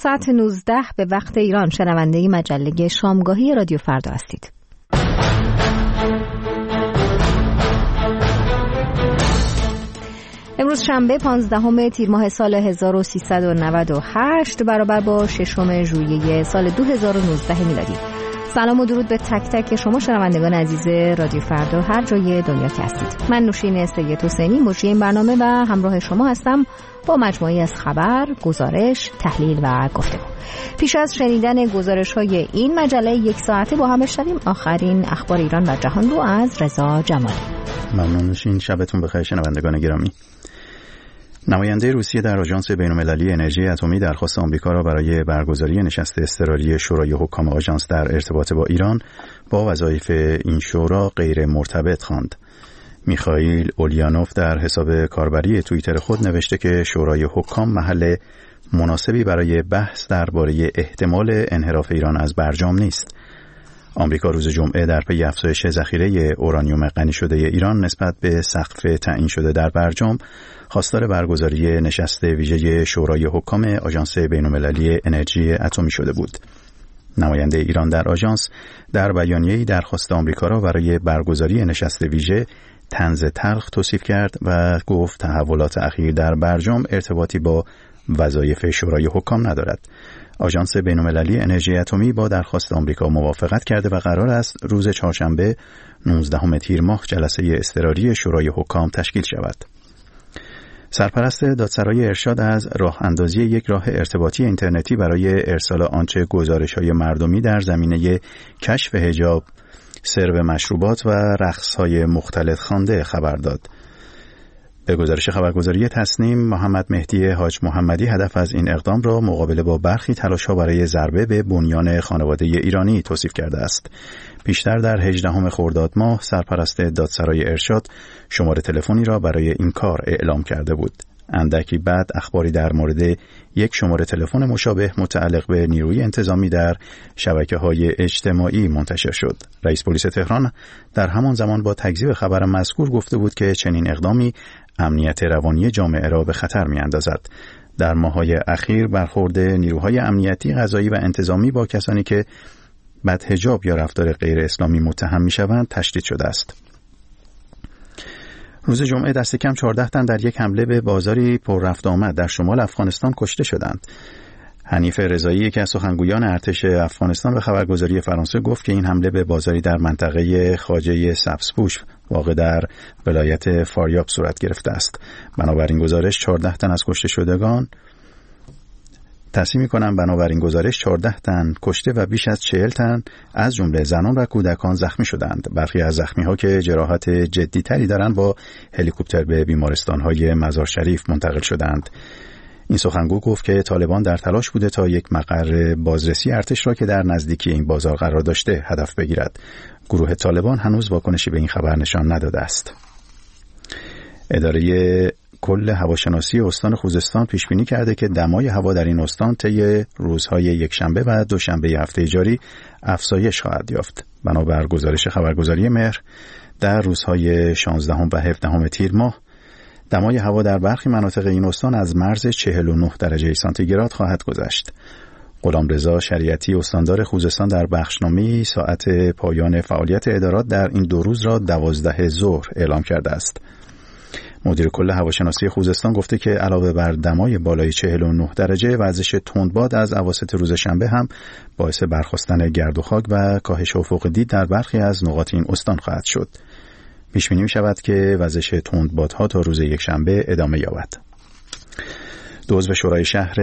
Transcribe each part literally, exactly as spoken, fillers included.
ساعت نوزده به وقت ایران شنونده مجله شامگاهی رادیو فردا هستید. امروز شنبه پانزدهم تیر ماه سال هزار و سیصد و نود و هشت برابر با ششم ژوئیه سال دو هزار و نوزده میلادی. سلام و درود به تک تک شما شنوندگان عزیز رادیو فردا هر جای دنیا که هستید. من نوشین سید حسینی مجری این برنامه و همراه شما هستم با مجموعی از خبر، گزارش، تحلیل و گفتگو. پیش از شنیدن گزارش‌های این مجله یک ساعته با هم بشنویم آخرین اخبار ایران و جهان رو از رضا جمالی. ممنون نوشین، شبتون بخیر شنوندگان گرامی. نماینده روسیه در آژانس بین‌المللی انرژی اتمی درخواست آمریکا را برای برگزاری نشست اضطراری شورای حکام آژانس در ارتباط با ایران با وظایف این شورا غیر مرتبط خواند. میخائیل اولیانوف در حساب کاربری توییتر خود نوشته که شورای حکام محل مناسبی برای بحث درباره احتمال انحراف ایران از برجام نیست. آمریکا روز جمعه در پی افزایش ذخیره اورانیوم غنی شده ایران نسبت به سقف تعیین شده در برجام خواستار برگزاری نشست ویژه شورای حکام آژانس بین‌المللی انرژی اتمی شده بود. نماینده ایران در آژانس در بیانیه‌ای درخواست آمریکا را برای برگزاری نشست ویژه طنز تلخ توصیف کرد و گفت تحولات اخیر در برجام ارتباطی با وظایف شورای حکام ندارد. آژانس بین‌المللی انرژی اتمی با درخواست آمریکا موافقت کرده و قرار است روز چهارشنبه نوزدهم تیر ماه جلسه اضطراری شورای حکام تشکیل شود. سرپرست دادسرای ارشاد از راه اندازی یک راه ارتباطی اینترنتی برای ارسال آنچه گزارش‌های مردمی در زمینه کشف حجاب، سرو مشروبات و رقص‌های مختلط خوانده خبر داد. به گزارش خبرگزاری تصنیم، محمد مهدی حاج محمدی هدف از این اقدام را مقابله با برخی تلاش‌ها برای ضربه به بنیان خانواده ایرانی توصیف کرده است. پیشتر در هجدهم خرداد ماه سرپرست دادسرای ارشاد شماره تلفنی را برای این کار اعلام کرده بود. اندکی بعد اخباری در مورد یک شماره تلفن مشابه متعلق به نیروی انتظامی در شبکه‌های اجتماعی منتشر شد. رئیس پلیس تهران در همان زمان با تکذیب خبر مذکور گفته بود که چنین اقدامی امنیت روانی جامعه را به خطر می‌اندازد. در ماه‌های اخیر برخورد نیروهای امنیتی، قضایی و انتظامی با کسانی که بدحجاب یا رفتار غیر اسلامی متهم می‌شوند تشدید شده است. روز جمعه دست کم چهارده تن در یک حمله به بازاری پر رفت آمد در شمال افغانستان کشته شدند. حنیف رضایی، یکی از سخنگویان ارتش افغانستان، به خبرگزاری فرانسه گفت که این حمله به بازاری در منطقه خواجه سبزپوش واقع در ولایت فاریاب صورت گرفته است. بنابراین گزارش چهارده تن از کشته شدگان تصحیح می‌کنم بنابراین گزارش چهارده تن کشته و بیش از چهل تن از جمله زنان و کودکان زخمی شدند. برخی از زخمی‌ها که جراحت جدی‌تری دارند با هلیکوپتر به بیمارستان‌های مزار شریف منتقل شدند. این سخنگو گفت که طالبان در تلاش بوده تا یک مقر بازرسی ارتش را که در نزدیکی این بازار قرار داشته هدف بگیرد. گروه طالبان هنوز واکنشی به این خبر نشان نداده است. اداره کل هواشناسی استان خوزستان پیش بینی کرده که دمای هوا در این استان طی روزهای یکشنبه و دوشنبه هفته جاری افزایش خواهد یافت. بنابر گزارش خبرگزاری مهر، در روزهای شانزدهم و هفدهم تیر ماه دمای هوا در برخی مناطق این استان از مرز چهل و نه درجه سانتیگراد خواهد گذشت. غلامرضا شریعتی استاندار خوزستان در بخشنامه‌ای ساعت پایان فعالیت ادارات در این دو روز را دوازده ظهر اعلام کرده است. مدیر کل هواشناسی خوزستان گفته که علاوه بر دمای بالای چهل و نه درجه، وزش تندباد از اواسط روز شنبه هم باعث برخاستن گرد و خاک و کاهش افق دید در برخی از نقاط این استان خواهد شد. پیش بینی می‌شود که وزش تندبادها تا روز یکشنبه ادامه یابد. دو عضو شورای شهر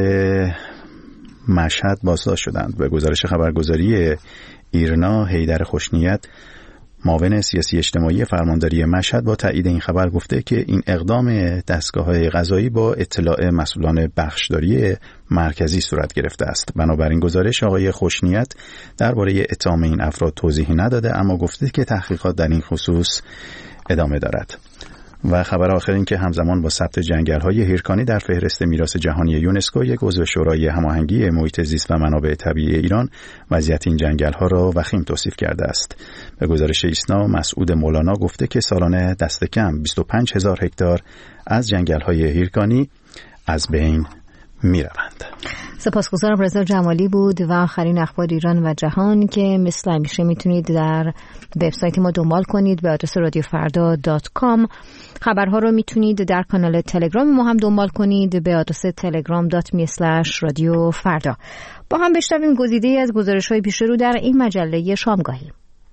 مشهد بازداشت شدند. به گزارش خبرگزاری ایرنا، حیدر خوشنیت، معاون سیاسی اجتماعی فرمانداری مشهد، با تایید این خبر گفته که این اقدام دستگاه‌های قضایی با اطلاع مسئولان بخشداری مرکزی صورت گرفته است. بنابراین گزارش آقای خوشنیت درباره اتهام این افراد توضیحی نداده، اما گفته که تحقیقات در این خصوص ادامه دارد. و خبر آخر این که همزمان با ثبت جنگل‌های هیرکانی در فهرست میراث جهانی یونسکو، یک عضو شورای هماهنگی محیط زیست و منابع طبیعی ایران وضعیت این جنگل‌ها را وخیم توصیف کرده است. به گزارش ایسنا، مسعود مولانا گفته که سالانه دست کم بیست و پنج هزار هکتار از جنگل‌های هیرکانی از بین می‌روند. سپاسگزارم. رضا جمالی بود و آخرین اخبار ایران و جهان که مثل همیشه میتونید در وبسایت ما دنبال کنید به آدرس رادیو فردا دات کام. خبرها رو میتونید در کانال تلگرام ما هم دنبال کنید به آدرس تلگرام دات می اسلش رادیو فردا. با هم بشنویم گزیده‌ای از گزارش‌های پیش رو در این مجله شامگاهی.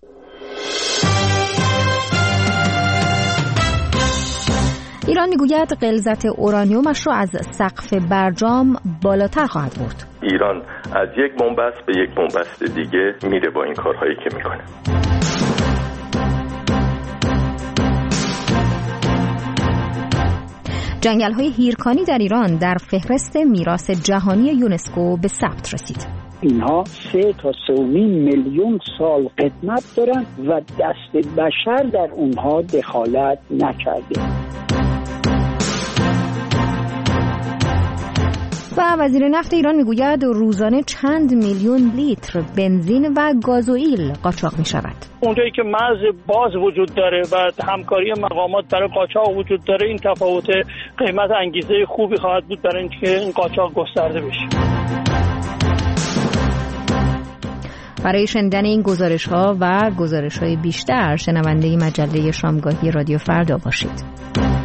ایران میگوید غلظت اورانیومش را از سقف برجام بالاتر خواهد برد. ایران از یک بنبست به یک بنبست دیگه میره با این کارهایی که میکنه. جنگل‌های هیرکانی در ایران در فهرست میراث جهانی یونسکو به ثبت رسید. اینها سه تا سه و نیم میلیون سال قدمت دارن و دست بشر در اونها دخالت نکرده. و وزیر نفت ایران میگوید روزانه چند میلیون لیتر بنزین و گازوئیل قاچاق می شود. اونجایی که مرز باز وجود داره و همکاری مقامات برای قاچاق وجود داره، این تفاوت قیمت انگیزه خوبی خواهد بود برای اینکه این قاچاق گسترده بشه. برای شنیدن این گزارش ها و گزارش های بیشتر شنونده مجله شامگاهی رادیو فردا باشید.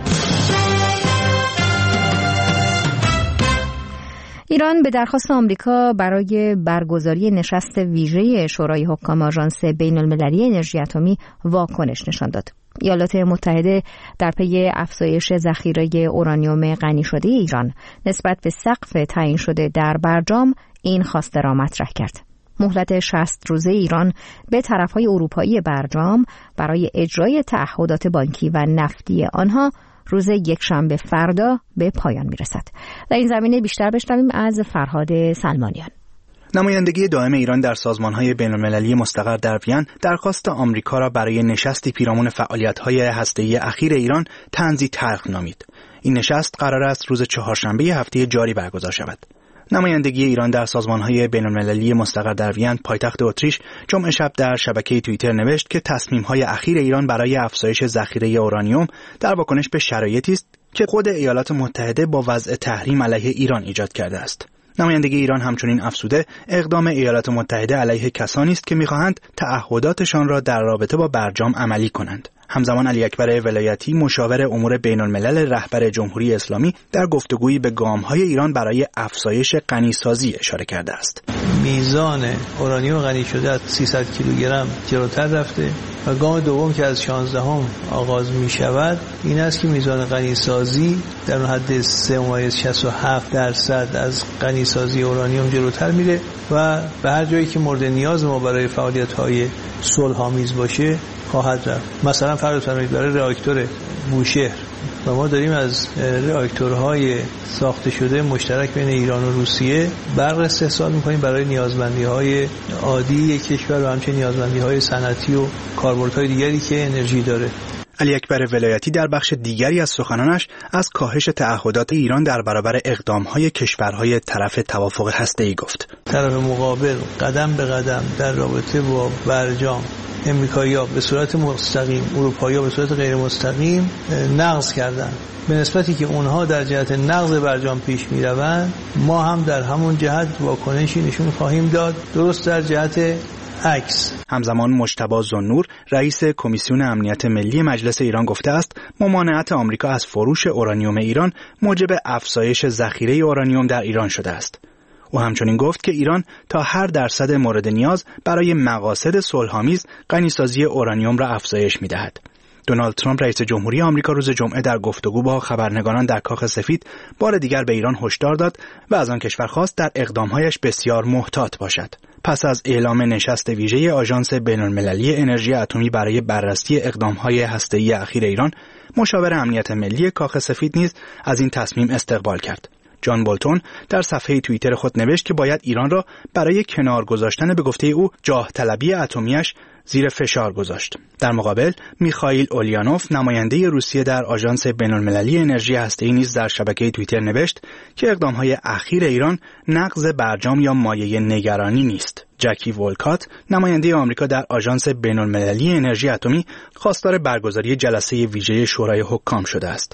ایران به درخواست آمریکا برای برگزاری نشست ویژه شورای حکام آژانس بین‌المللی انرژی اتمی واکنش نشان داد. ایالات متحده در پی افزایش ذخیره اورانیوم غنی شده ایران نسبت به سقف تعیین شده در برجام این خواسته را مطرح کرد. مهلت شصت روزه ایران به طرفهای اروپایی برجام برای اجرای تعهدات بانکی و نفتی آنها روز یکشنبه فردا به پایان میرسد. در این زمینه بیشتر بشنویم از فرهاد سلمانیان. نمایندگی دائم ایران در سازمان‌های بین‌المللی مستقر در وین درخواست آمریکا را برای نشستی پیرامون فعالیت‌های هسته‌ای اخیر ایران طنزی تلخ نامید. این نشست قرار است روز چهارشنبه هفته جاری برگزار شود. نمایندگی ایران در سازمان‌های بین‌المللی مستقر در وین پایتخت اتریش جمعه شب در شبکه توییتر نوشت که تصمیم‌های اخیر ایران برای افزایش ذخیره اورانیوم در واکنش به شرایطی است که خود ایالات متحده با وضع تحریم علیه ایران ایجاد کرده است. نمایندگی ایران همچنین افزوده اقدام ایالات متحده علیه کسانی است که می‌خواهند تعهداتشان را در رابطه با برجام عملی کنند. همزمان علی اکبر ولایتی مشاور امور بین‌الملل رهبر جمهوری اسلامی در گفتگویی به گام‌های ایران برای افزایش غنیسازی اشاره کرده است. میزان اورانیوم غنی شده از سیصد کیلوگرم جلوتر رفته و گام دوم که از شانزدهم آغاز می شود این است که میزان غنیسازی در حد سه ممیز شصت و هفت درصد از غنیسازی اورانیوم جلوتر میره و به هر جایی که مورد نیاز ما برای فعالیت‌های صلح‌آمیز باشه خواهد رفت. مثلا فرض کنید برای راکتور بوشهر و ما داریم از راکتورهای ساخته شده مشترک بین ایران و روسیه برق استحصال می‌کنیم برای نیازمندی‌های عادی کشور و همچنین نیازمندی‌های صنعتی و کاربردهای دیگری که انرژی داره. علی اکبر ولایتی در بخش دیگری از سخنانش از کاهش تعهدات ایران در برابر اقدام‌های کشورهای طرف توافق هسته‌ای گفت. طرف مقابل قدم به قدم در رابطه با برجام امریکایی‌ها به صورت مستقیم، اروپایی‌ها به صورت غیر مستقیم نقض کردند. به نسبتی که اونها در جهت نقض برجام پیش می‌روند، ما هم در همون جهت واکنشی نشون خواهیم داد، درست در جهت عکس. همزمان مجتبی ذوالنور رئیس کمیسیون امنیت ملی مجلس ایران گفته است ممانعت آمریکا از فروش اورانیوم ایران موجب افزایش ذخیره اورانیوم در ایران شده است. او همچنین گفت که ایران تا هر درصد مورد نیاز برای مقاصد صلح‌آمیز غنیسازی اورانیوم را افزایش می‌دهد. دونالد ترامپ رئیس جمهوری آمریکا روز جمعه در گفتگو با خبرنگاران در کاخ سفید بار دیگر به ایران هشدار داد و از آن کشور خواست در اقدام‌هایش بسیار محتاط باشد. پس از اعلام نشست ویژه آژانس بین‌المللی انرژی اتمی برای بررسی اقدام‌های هسته‌ای اخیر ایران، مشاور امنیت ملی کاخ سفید نیز از این تصمیم استقبال کرد. جان بولتون در صفحه توییتر خود نوشت که باید ایران را برای کنار گذاشتن به گفته او جاه طلبی اتمیش زیر فشار گذاشت. در مقابل میخائیل اولیانوف نماینده روسیه در آژانس بین‌المللی انرژی هسته‌ای نیز در شبکه توییتر نوشت که اقدام‌های اخیر ایران نقض برجام یا مایه نگرانی نیست. جکی ولکات نماینده آمریکا در آژانس بین‌المللی انرژی اتمی خواستار برگزاری جلسه ویژه شورای حکام شده است.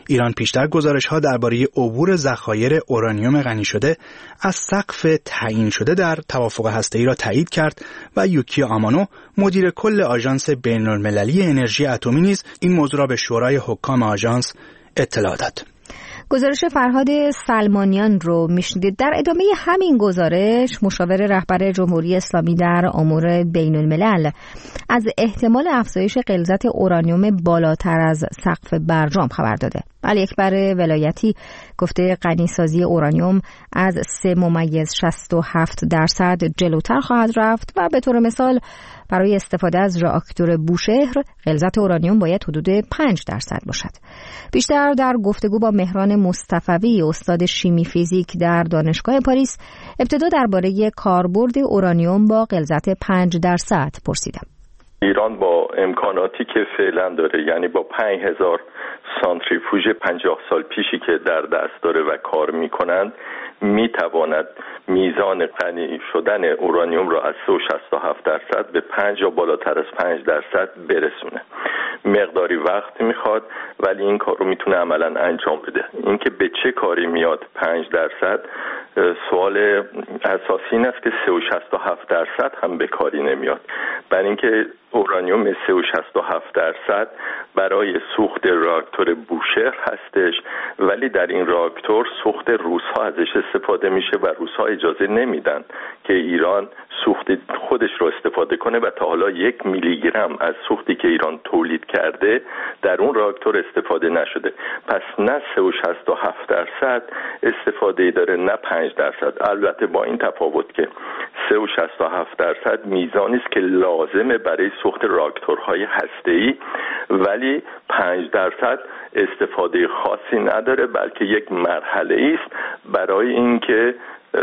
ایران پیشتر گزارش‌ها درباره عبور ذخایر اورانیوم غنی شده از سقف تعیین شده در توافق هسته‌ای را تایید کرد و یوکی آمانو مدیر کل آژانس بین‌المللی انرژی اتمی نیز این موضوع را به شورای حکام آژانس اطلاع داد. گزارش فرهاد سلمانیان رو میشنیدید. در ادامه همین گزارش مشاور رهبر جمهوری اسلامی در امور بین الملل از احتمال افزایش غلظت اورانیوم بالاتر از سقف برجام خبر داده. علی اکبر ولایتی گفته غنیسازی اورانیوم از سه ممیز شصت و هفت درصد جلوتر خواهد رفت و به طور مثال برای استفاده از راکتور بوشهر غلظت اورانیوم باید حدود پنج درصد باشد. بیشتر در گفتگو با مهران مصطفوی استاد شیمی فیزیک در دانشگاه پاریس ابتدا درباره کاربرد اورانیوم با غلظت پنج درصد پرسیدم. ایران با امکاناتی که فعلا داره، یعنی با پنج هزار سانتریفوژ پنجاه سال پیشی که در دست داره و کار میکنند، میتواند میزان غنی شدن اورانیوم را از سه و شصت و هفت درصد به پنج یا بالاتر از پنج درصد برسونه. مقداری وقت میخواد ولی این کار رو میتونه عملا انجام بده. اینکه به چه کاری میاد پنج درصد، سوال اساسی این است که سه و شصت و هفت درصد هم به کاری نمیاد. برای اینکه اورانیوم سه و شصت و هفت درصد برای سوخت راکتور بوشهر هستش، ولی در این راکتور سوخت روس‌ها ازش استفاده میشه و روس‌ها اجازه نمیدن که ایران سوخت خودش رو استفاده کنه و تا حالا یک میلی گرم از سوختی که ایران تولید کرده در اون راکتور استفاده نشده. پس نه سه و شصت و هفت درصد استفاده داره نه پنج درصد. البته با این تفاوت که سه و شصت و هفت درصد میزانی است که لازمه برای سوخت راکتورهای هسته‌ای، ولی پنج درصد استفاده خاصی نداره، بلکه یک مرحله است برای اینکه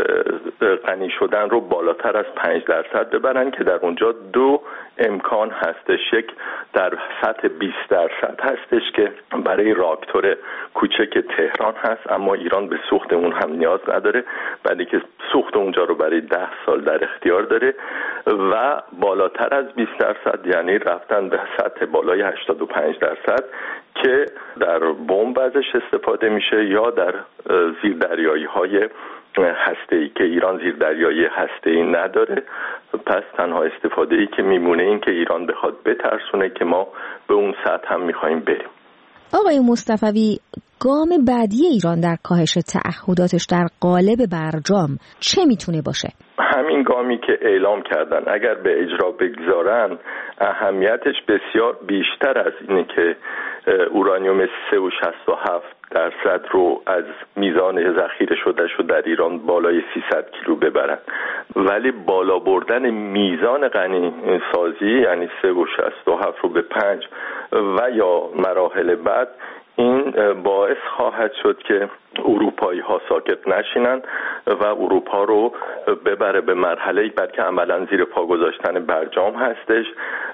غنی شدن رو بالاتر از پنج درصد ببرن که در اونجا دو امکان هستش. یک در سطح بیست درصد هستش که برای راکتور کوچک تهران هست، اما ایران به سوخت اون هم نیاز نداره، ولی که سوخت اونجا رو برای ده سال در اختیار داره. و بالاتر از بیست درصد یعنی رفتن به سطح بالای هشتاد و پنج درصد که در بمب ازش استفاده میشه یا در زیردریایی های هسته‌ای که ایران زیردریایی هسته‌ای نداره. پس تنها استفاده ای که میمونه این که ایران بخواد بترسونه که ما به اون سطح هم میخوایم بریم. آقای مصطفوی، گام بعدی ایران در کاهش تعهداتش در قالب برجام چه میتونه باشه؟ همین گامی که اعلام کردن اگر به اجرا بگذارن اهمیتش بسیار بیشتر از اینه که اورانیوم سه و شصت و هفت درصد رو از میزان ذخیره شده شو در ایران بالای سیصد کیلو ببرن، ولی بالا بردن میزان غنی سازی یعنی سه و شصت و هفت رو به پنج و یا مراحل بعد، این باعث خواهد شد که اروپایی ها ساکت نشینن و اروپا رو ببره به مرحله‌ای بعد که عملاً زیر پا گذاشتن برجام هستش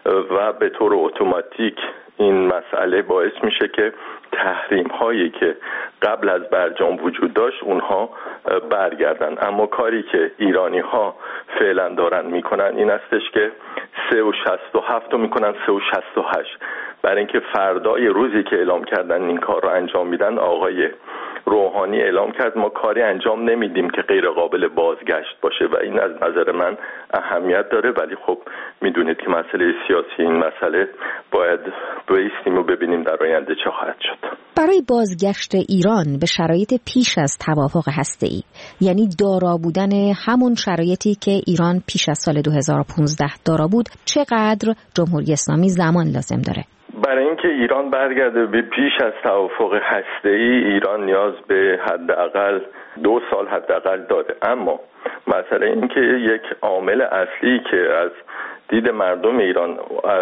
و به طور اتوماتیک این مسئله باعث میشه که تحریم هایی که قبل از برجام وجود داشت اونها برگردن. اما کاری که ایرانی ها فعلا دارن میکنن این استش که سه و شصت و هفت رو میکنن سه و شصت و هشت، برای اینکه فردای روزی که اعلام کردن این کار رو انجام میدن آقای روحانی اعلام کرد ما کاری انجام نمیدیم که غیر قابل بازگشت باشه و این از نظر من اهمیت داره. ولی خب میدونید که مسئله سیاسی این مسئله باید بایستیم و ببینیم در آینده چه خواهد شد. برای بازگشت ایران به شرایط پیش از توافق هسته‌ای، یعنی دارا بودن همون شرایطی که ایران پیش از سال دو هزار و پانزده دارا بود، چقدر جمهوری اسلامی زمان لازم داره؟ برای اینکه ایران برگرده به پیش از توافق هسته‌ای ایران نیاز به حداقل دو سال حداقل داره. اما مسئله این که یک عامل اصلی که از دید مردم ایران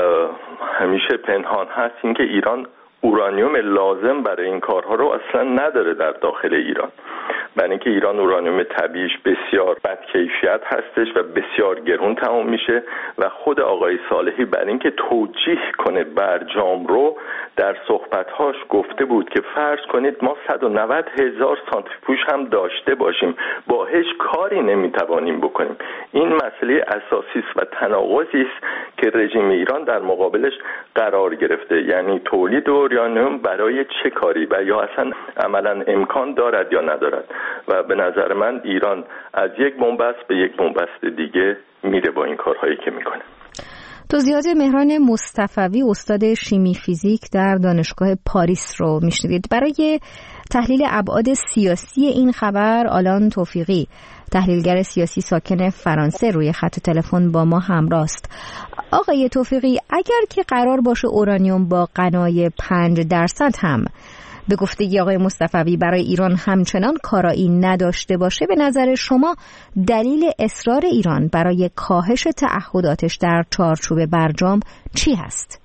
همیشه پنهان هست این که ایران اورانیوم لازم برای این کارها رو اصلا نداره در داخل ایران. برای اینکه ایران اورانیوم طبیعیش بسیار بد کیفیت هستش و بسیار گران تمام میشه و خود آقای صالحی برای اینکه توجیه کنه برجام رو در صحبت‌هاش گفته بود که فرض کنید ما صد و نود هزار سانتریفوژ هم داشته باشیم با هیچ کاری نمیتوانیم بکنیم. این مسئله اساسی است و تناقضی است که رژیم ایران در مقابلش قرار گرفته، یعنی تولید اورانیوم برای چه کاری و یا اصلا عملا امکان دارد یا ندارد. و به نظر من ایران از یک بنبست به یک بنبست دیگه میره با این کارهایی که میکنه. توضیحات مهران مصطفوی استاد شیمی فیزیک در دانشگاه پاریس رو میشنوید. برای تحلیل ابعاد سیاسی این خبر آلان توفیقی تحلیلگر سیاسی ساکن فرانسه روی خط تلفن با ما همراه است. آقای توفیقی، اگر که قرار باشه اورانیوم با غنای پنج درصد هم به گفته آقای مصطفوی برای ایران همچنان کارایی نداشته باشه، به نظر شما دلیل اصرار ایران برای کاهش تعهداتش در چارچوب برجام چی هست؟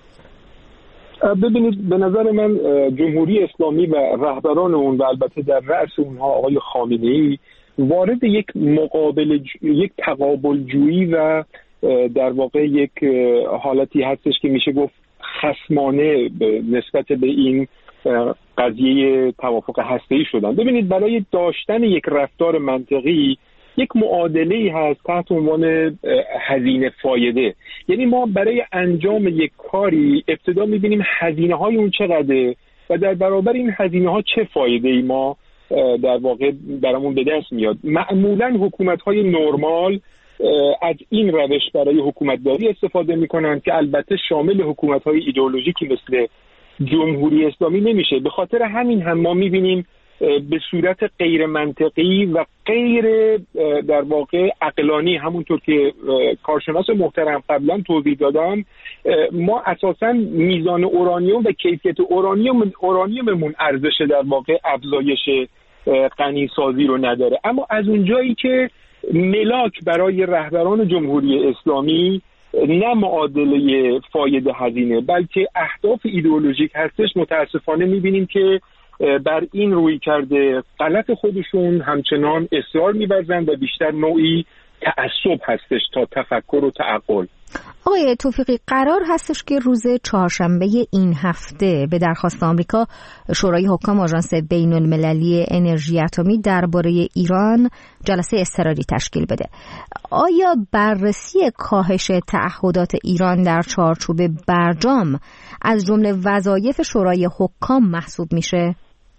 ببینید، به نظر من جمهوری اسلامی و رهبران اون و البته در رأس اونها آقای خامنه‌ای وارد یک مقابل یک تقابل جویی و در واقع یک حالتی هستش که میشه گفت خصمانه نسبت به این قضیه توافق هسته‌ای شدن. ببینید، برای داشتن یک رفتار منطقی یک معادله‌ای هست تحت عنوان هزینه فایده. یعنی ما برای انجام یک کاری ابتدا می‌بینیم هزینه‌های اون چقدره و در برابر این هزینه‌ها چه فایده‌ای ما در واقع برامون به دست میاد. معمولاً حکومت‌های نرمال از این روش برای حکومتداری استفاده می‌کنند که البته شامل حکومت‌های ایدئولوژیکی مثل جمهوری اسلامی نمیشه. به خاطر همین هم ما می‌بینیم به صورت غیر منطقی و غیر در واقع عقلانی، همونطور که کارشناس محترم قبلا توضیح دادم، ما اساساً میزان اورانیوم و کیفیت اورانیوم اورانیوممون ارزش در واقع افزایش غنی سازی رو نداره. اما از اونجایی که ملاک برای رهبران جمهوری اسلامی نه معادله فایده هزینه بلکه اهداف ایدئولوژیک هستش، متاسفانه می‌بینیم که بر این روی کرده غلط خودشون همچنان اصرار می‌ورزند و بیشتر نوعی تعصب هستش تا تفکر و تعقل. آقای توفیقی، قرار هستش که روز چهارشنبه این هفته به درخواست آمریکا شورای حکام آژانس بین المللی انرژی اتمی درباره ایران جلسه اضطراری تشکیل بده. آیا بررسی کاهش تعهدات ایران در چارچوب برجام از جمله وظایف شورای حکام محسوب میشه؟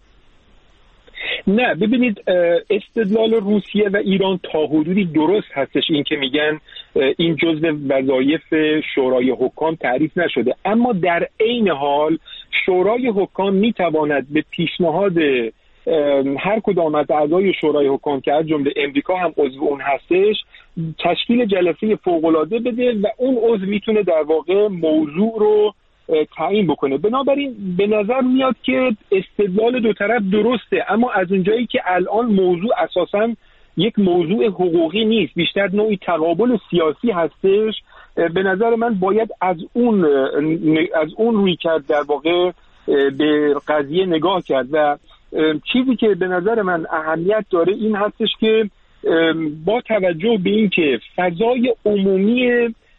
نه، ببینید، استدلال روسیه و ایران تا حدودی درست هستش، این که میگن این جزء وظایف شورای حکام تعریف نشده، اما در عین حال شورای حکام میتواند به پیشنهاد هر کدام از اعضای شورای حکام که از جمله امریکا هم عضو اون هستش تشکیل جلسه فوق‌العاده بده و اون عضو میتونه در واقع موضوع رو تعیین بکنه. بنابراین به نظر میاد که استدلال دو طرف درسته، اما از اونجایی که الان موضوع اساساً یک موضوع حقوقی نیست، بیشتر نوعی تقابل سیاسی هستش، به نظر من باید از اون از اون روی کرد در واقع به قضیه نگاه کرد و چیزی که به نظر من اهمیت داره این هستش که با توجه به این که فضای عمومی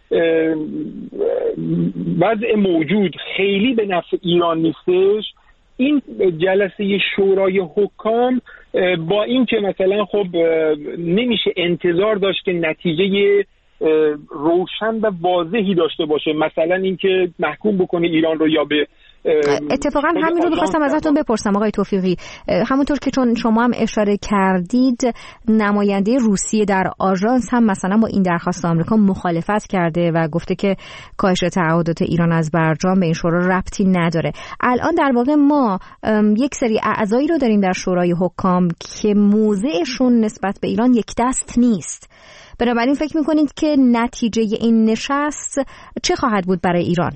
وضع موجود خیلی به نفع ایران نیستش، این جلسه شورای حکام با این که مثلا خب نمیشه انتظار داشت که نتیجه روشن و واضحی داشته باشه، مثلا اینکه محکوم بکنه ایران رو یا به اتفاقا همین رو می‌خواستم ازتون بپرسم آقای توفیقی، همونطور که چون شما هم اشاره کردید نماینده روسیه در آژانس هم مثلا با این درخواست آمریکا مخالفت کرده و گفته که کاهش تعهدات ایران از برجام به این شورا ربطی نداره. الان در واقع ما یک سری اعضایی رو داریم در شورای حکام که موضعشون نسبت به ایران یک دست نیست. بنابراین فکر می‌کنید که نتیجه این نشست چه خواهد بود برای ایران؟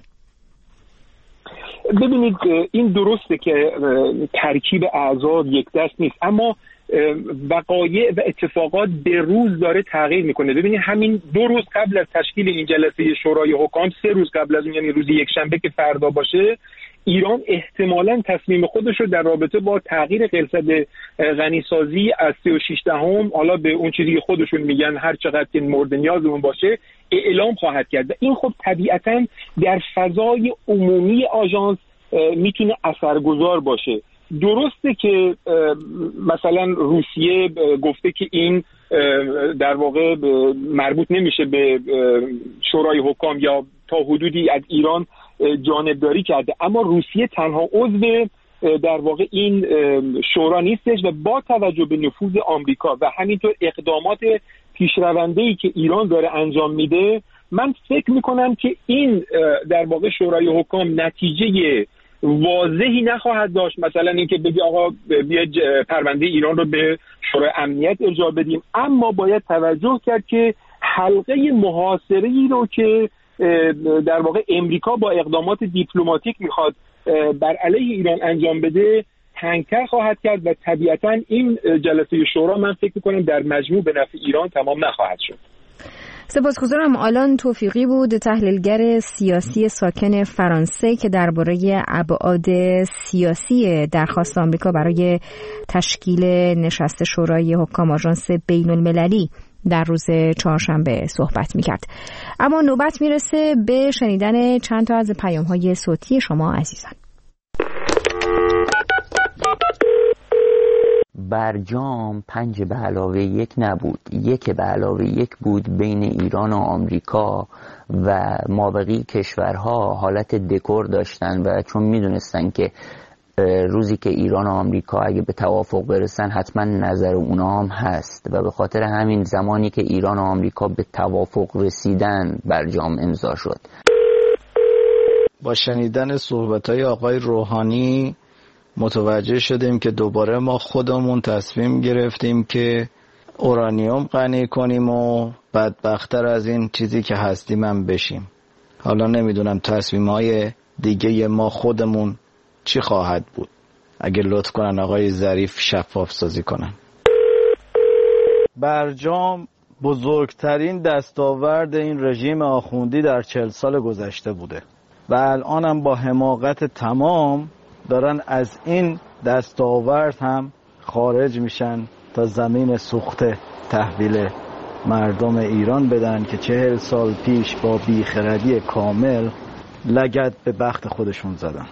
ببینید، این درسته که ترکیب اعضا یک دست نیست، اما وقایع و اتفاقات به روز داره تغییر میکنه. ببینید، همین دو روز قبل از تشکیل این جلسه شورای حکام، سه روز قبل از اون، یعنی روز یک شنبه که فردا باشه، ایران احتمالاً تصمیم خودش رو در رابطه با تغییر غلظت غنیسازی از سه و شش دهم حالا به اون چیزی که خودشون میگن هر چقدر که مورد نیازمون باشه اعلام خواهد کرد و این خب طبیعتاً در فضای عمومی آژانس میتونه اثرگذار باشه. درسته که مثلا روسیه گفته که این در واقع مربوط نمیشه به شورای حکام یا تا حدودی از ایران جانبداری کرده، اما روسیه تنها عضو در واقع این شورا نیستش و با توجه به نفوذ آمریکا و همینطور اقدامات پیشرونده‌ای که ایران داره انجام میده، من فکر میکنم که این در واقع شورای حکام نتیجه واضحی نخواهد داشت، مثلا اینکه بگی آقا بیا پرونده ایران رو به شورای امنیت ارجاع بدیم، اما باید توجه کرد که حلقه محاصره‌ای رو که در واقع امریکا با اقدامات دیپلماتیک میخواد بر علیه ایران انجام بده تنگتر خواهد کرد و طبیعتاً این جلسه شورا من فکر میکنم در مجموع به نفع ایران تمام نخواهد شد. سپاسگزارم. آلان توفیقی بود، تحلیلگر سیاسی ساکن فرانسه که درباره ابعاد سیاسی درخواست آمریکا برای تشکیل نشست شورای حکام آژانس بین المللی در روز چهارشنبه صحبت میکرد. اما نوبت میرسه به شنیدن چند تا از پیام‌های صوتی شما عزیزان. برجام پنج به علاوه یک نبود، یک به علاوه یک بود بین ایران و آمریکا و مابقی کشورها حالت دکور داشتن و چون میدونستن که روزی که ایران و آمریکا اگه به توافق برسن حتما نظر اونا هم هست و به خاطر همین زمانی که ایران و آمریکا به توافق رسیدن برجام امضا شد. با شنیدن صحبت‌های آقای روحانی متوجه شدیم که دوباره ما خودمون تصمیم گرفتیم که اورانیوم غنی کنیم و بدبخت‌تر از این چیزی که هستیم هم بشیم. حالا نمیدونم تصمیم‌های دیگه ما خودمون چی خواهد بود. اگه لطف کنن آقای ظریف شفاف سازی کنن. برجام بزرگترین دستاورد این رژیم آخوندی در چهل سال گذشته بوده و الان هم با حماقت تمام دارن از این دستاورد هم خارج میشن تا زمین سوخته تحویل مردم ایران بدن که چهل سال پیش با بیخردی کامل لگد به بخت خودشون زدن.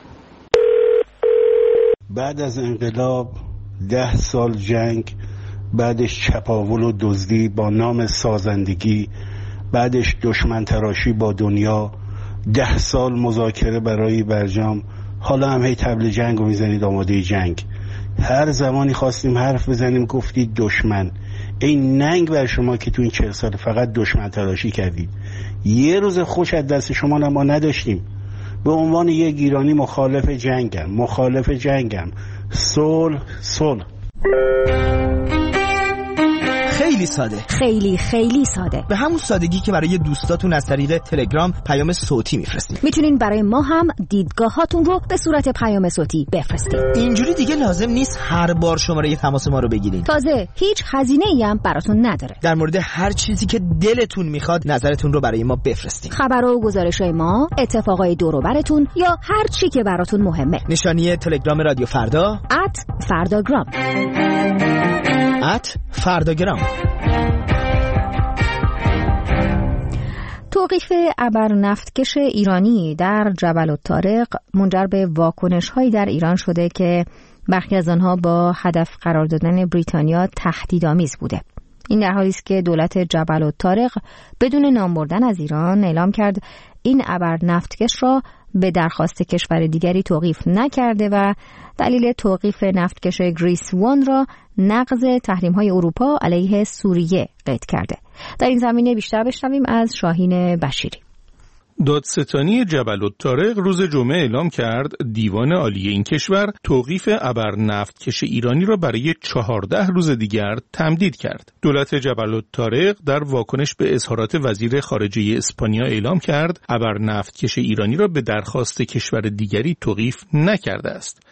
بعد از انقلاب ده سال جنگ، بعدش چپاول و دزدی با نام سازندگی، بعدش دشمن تراشی با دنیا، ده سال مذاکره برای برجام، حالا هم هی طبل جنگ رو میزنید آماده جنگ. هر زمانی خواستیم حرف بزنیم گفتید دشمن. این ننگ بر شما که تو این چهل سال فقط دشمن تراشی کردید. یه روز خوش از دست شما ما نداشتیم. به عنوان یک ایرانی مخالف جنگم، مخالف جنگم. صلح صلح. خیلی ساده، خیلی خیلی ساده، به همون سادگی که برای دوستاتون از طریق تلگرام پیام صوتی میفرستید. میتونین برای ما هم دیدگاهاتون رو به صورت پیام صوتی بفرستید. اینجوری دیگه لازم نیست هر بار شماره تماس ما رو بگیرین. تازه هیچ هزینه‌ای هم براتون نداره. در مورد هر چیزی که دلتون میخواد نظرتون رو برای ما بفرستید. خبر و گزارش‌های ما، اتفاقای دور و براتون یا هر چی که براتون مهمه. نشانی تلگرام رادیو فردا ات فرداگرام ات فرداگرام. توقیف ابرنفتکش ایرانی در جبل الطارق منجر به واکنش‌هایی در ایران شده که برخی از آنها با هدف قرار دادن بریتانیا تهدیدآمیز بوده. این در حالی است که دولت جبل الطارق بدون نام بردن از ایران اعلام کرد این ابرنفتکش را به درخواست کشور دیگری توقیف نکرده و دلیل توقیف نفتکش گریس وان را نقض تحریم‌های اروپا علیه سوریه قید کرده. در این زمینه بیشتر بشنویم از شاهین بشیری. دادستانی جبل الطارق روز جمعه اعلام کرد دیوان عالی این کشور توقیف ابرنفتکش ایرانی را برای چهارده روز دیگر تمدید کرد. دولت جبل الطارق در واکنش به اظهارات وزیر خارجه اسپانیا اعلام کرد ابرنفتکش ایرانی را به درخواست کشور دیگری توقیف نکرده است.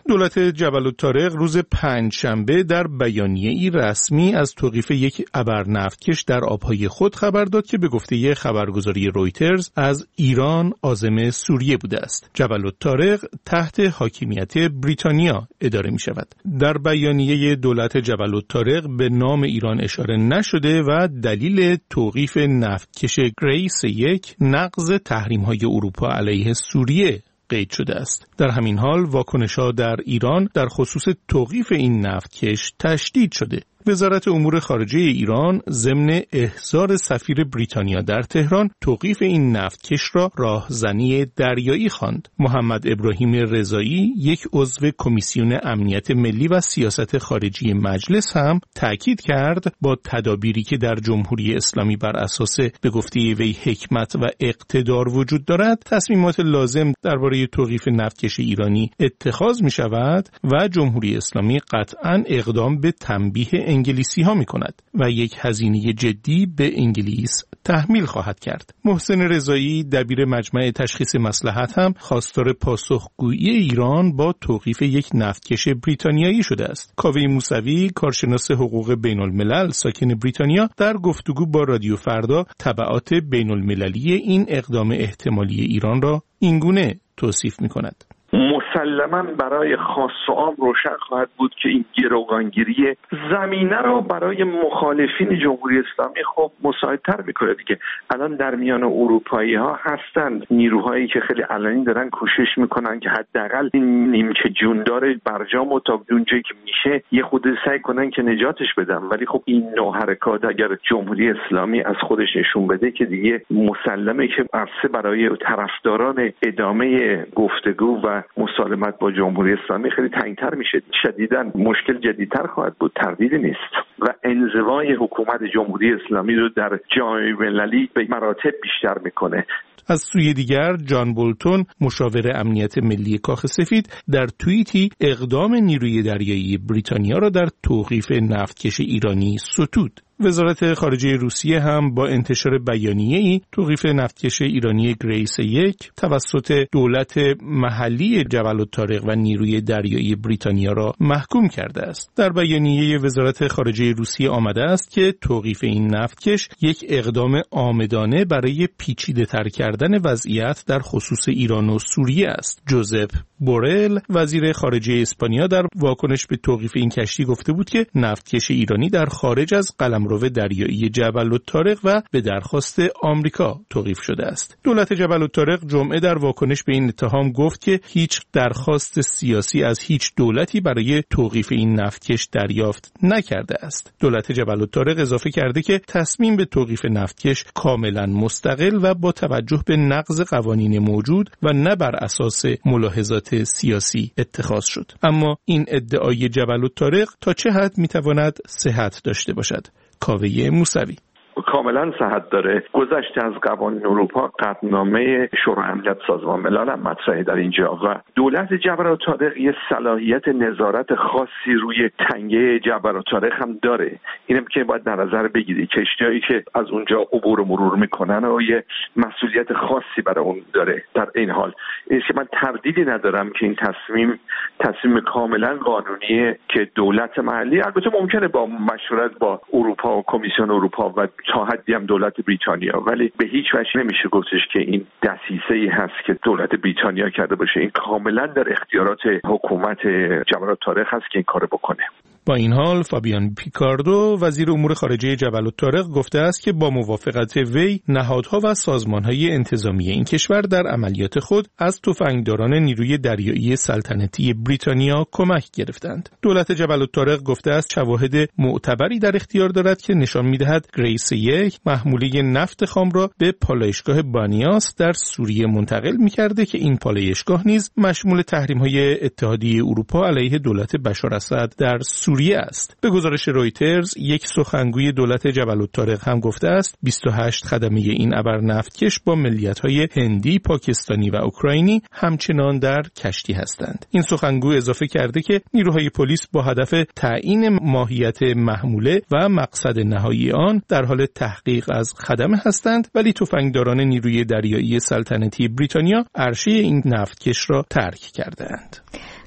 دولت جبل الطارق روز پنجشنبه در بیانیه‌ای رسمی از توقیف یک ابرنفتکش در آبهای خود خبر داد که به گفته خبرگزاری رویترز از ایران عازم سوریه بوده است. جبل الطارق تحت حاکمیت بریتانیا اداره می شود. در بیانیه دولت جبل الطارق به نام ایران اشاره نشده و دلیل توقیف نفتکش گریس یک نقض تحریم‌های اروپا علیه سوریه قید شده است. در همین حال واکنش‌ها در ایران در خصوص توقیف این نفتکش تشدید شده. وزارت امور خارجه ایران ضمن احضار سفیر بریتانیا در تهران توقیف این نفتکش را راهزنی دریایی خواند. محمد ابراهیم رضایی، یک عضو کمیسیون امنیت ملی و سیاست خارجی مجلس هم تاکید کرد با تدابیری که در جمهوری اسلامی بر اساس به گفته وی حکمت و اقتدار وجود دارد، تصمیمات لازم درباره توقیف نفتکش ایرانی اتخاذ می شود و جمهوری اسلامی قطعاً اقدام به تنبیه انگلیسی ها می کند و یک هزینه جدی به انگلیس تحمیل خواهد کرد. محسن رضایی، دبیر مجمع تشخیص مصلحت، هم خواستار پاسخگویی ایران با توقیف یک نفتکش بریتانیایی شده است. کاوه موسوی، کارشناس حقوق بین الملل ساکن بریتانیا، در گفتگو با رادیو فردا تبعات بین المللی این اقدام احتمالی ایران را اینگونه توصیف می کند. مسلماً برای خاص و عام روشن خواهد بود که این گروگانگیری زمینه را برای مخالفین جمهوری اسلامی خب مساعدتر میکنه دیگه. الان در میان اروپایی ها هستند نیروهایی که خیلی علنی دارن کوشش میکنن که حداقل این نیمچه جوندار برجام و تا اونجایی که میشه یه خود سعی کنن که نجاتش بدن، ولی خب این نوع حرکات اگر جمهوری اسلامی از خودش نشون بده که دیگه مسلمه که عرصه برای طرفداران ادامه گفتگو و مسالمت با جمهوری اسلامی خیلی تنگتر میشه. شدیداً مشکل جدیدتر خواهد بود، تردیدی نیست، و انزوای حکومت جمهوری اسلامی رو در جامعه المللی به مراتب بیشتر میکنه. از سوی دیگر جان بولتون، مشاور امنیت ملی کاخ سفید، در توییتی اقدام نیروی دریایی بریتانیا را در توقیف نفتکش ایرانی ستود. وزارت خارجه روسیه هم با انتشار بیانیه‌ای توقیف نفتکش ایرانی گریس یک توسط دولت محلی جبل الطارق و نیروی دریایی بریتانیا را محکوم کرده است. در بیانیه وزارت خارجه روسیه آمده است که توقیف این نفتکش یک اقدام عامدانه برای پیچیده‌تر کردن وضعیت در خصوص ایران و سوریه است. جوزپ بورل، وزیر خارجه اسپانیا، در واکنش به توقیف این کشتی گفته بود که نفتکش ایرانی در خارج از قلمرو دریایی جبل الطارق و به درخواست آمریکا توقیف شده است. دولت جبل الطارق جمعه در واکنش به این اتهام گفت که هیچ درخواست سیاسی از هیچ دولتی برای توقیف این نفتکش دریافت نکرده است. دولت جبل الطارق اضافه کرده که تصمیم به توقیف نفتکش کاملا مستقل و با توجه به نقض قوانین موجود و نه بر اساس ملاحظات سیاسی اتخاذ شد. اما این ادعای جبل الطارق تا چه حد میتواند صحت داشته باشد؟ کاوه موسوی: کاملا صحت داره. گذشته از قوانین اروپا، قطعنامه شورای امنیت سازمان ملل هم مطرحه در اینجا و دولت جبل الطارق یه صلاحیت نظارت خاصی روی تنگه جبل الطارق هم داره. اینم که باید در نظر بگیری کشتیایی که از اونجا عبور و مرور میکنن و یه مسئولیت خاصی برای اون داره. در این حال این که من تردیدی ندارم که این تصمیم تصمیم کاملا قانونیه که دولت محلی، البته ممکنه با مشورت با اروپا و کمیسیون اروپا و تا حدی هم دولت بریتانیا، ولی به هیچ وجه نمیشه گفتش که این دسیسه‌ای هست که دولت بریتانیا کرده باشه. این کاملا در اختیارات حکومت جبل الطارق هست که این کارو بکنه. با این حال فابیان پیکاردو، وزیر امور خارجه جبل الطارق، گفته است که با موافقت وی نهادها و سازمان‌های انتظامی این کشور در عملیات خود از تفنگداران نیروی دریایی سلطنتی بریتانیا کمک گرفتند. دولت جبل الطارق گفته است شواهد معتبری در اختیار دارد که نشان می‌دهد گریس یک محموله نفت خام را به پالایشگاه بانیاس در سوریه منتقل می‌کرده که این پالایشگاه نیز مشمول تحریم‌های اتحادیه اروپا علیه دولت بشار اسد در سوریه است. به گزارش رویترز، یک سخنگوی دولت جبل الطارق هم گفته است بیست و هشت خدمه این ابرنفتکش با ملیت‌های هندی، پاکستانی و اوکراینی همچنان در کشتی هستند. این سخنگو اضافه کرده که نیروهای پلیس با هدف تعیین ماهیت محموله و مقصد نهایی آن در حال تحقیق از خدمه هستند، ولی تفنگداران نیروی دریایی سلطنتی بریتانیا عرشه این نفتکش را ترک کردند.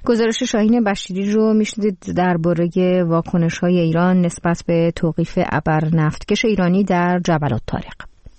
گزارش شاهین بشیری رو میشنید درباره واکنش‌های ایران نسبت به توقیف ابر نفتکش ایرانی در جبل الطارق.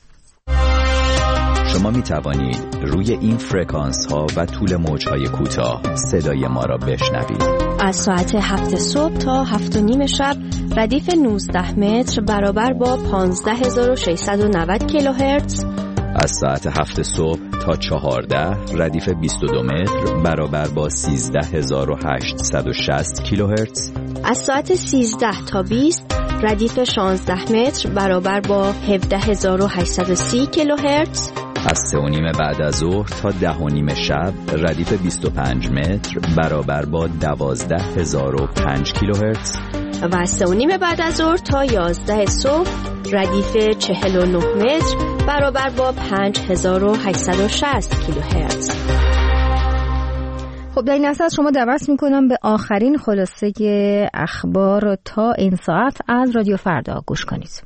شما می توانید روی این فرکانس ها و طول موج های کوتاه صدای ما را بشنوید. از ساعت هفت صبح تا هفت و نیم شب ردیف نوزده متر برابر با پانزده هزار و ششصد و نود کیلوهرتز. از ساعت هفت صبح تا چهارده ردیف بیست و دو متر برابر با سیزده هزار و هشتصد و شصت کیلوهرتز. از ساعت سیزده تا بیست ردیف شانزده متر برابر با هفده هزار و هشتصد و سی کیلوهرتز. از سه و نیم بعد از ظهر تا ده و نیم شب ردیف بیست و پنج متر برابر با دوازده هزار و پنج کیلوهرتز. و از سه و نیم بعد از ظهر تا یازده صبح ردیف چهل و نه متر برابر با پنج هزار و هشتصد و شصت کیلوهرتز. خب در این لحظه شما دعوت میکنم به آخرین خلاصه اخبار تا این ساعت از رادیو فردا گوش کنید.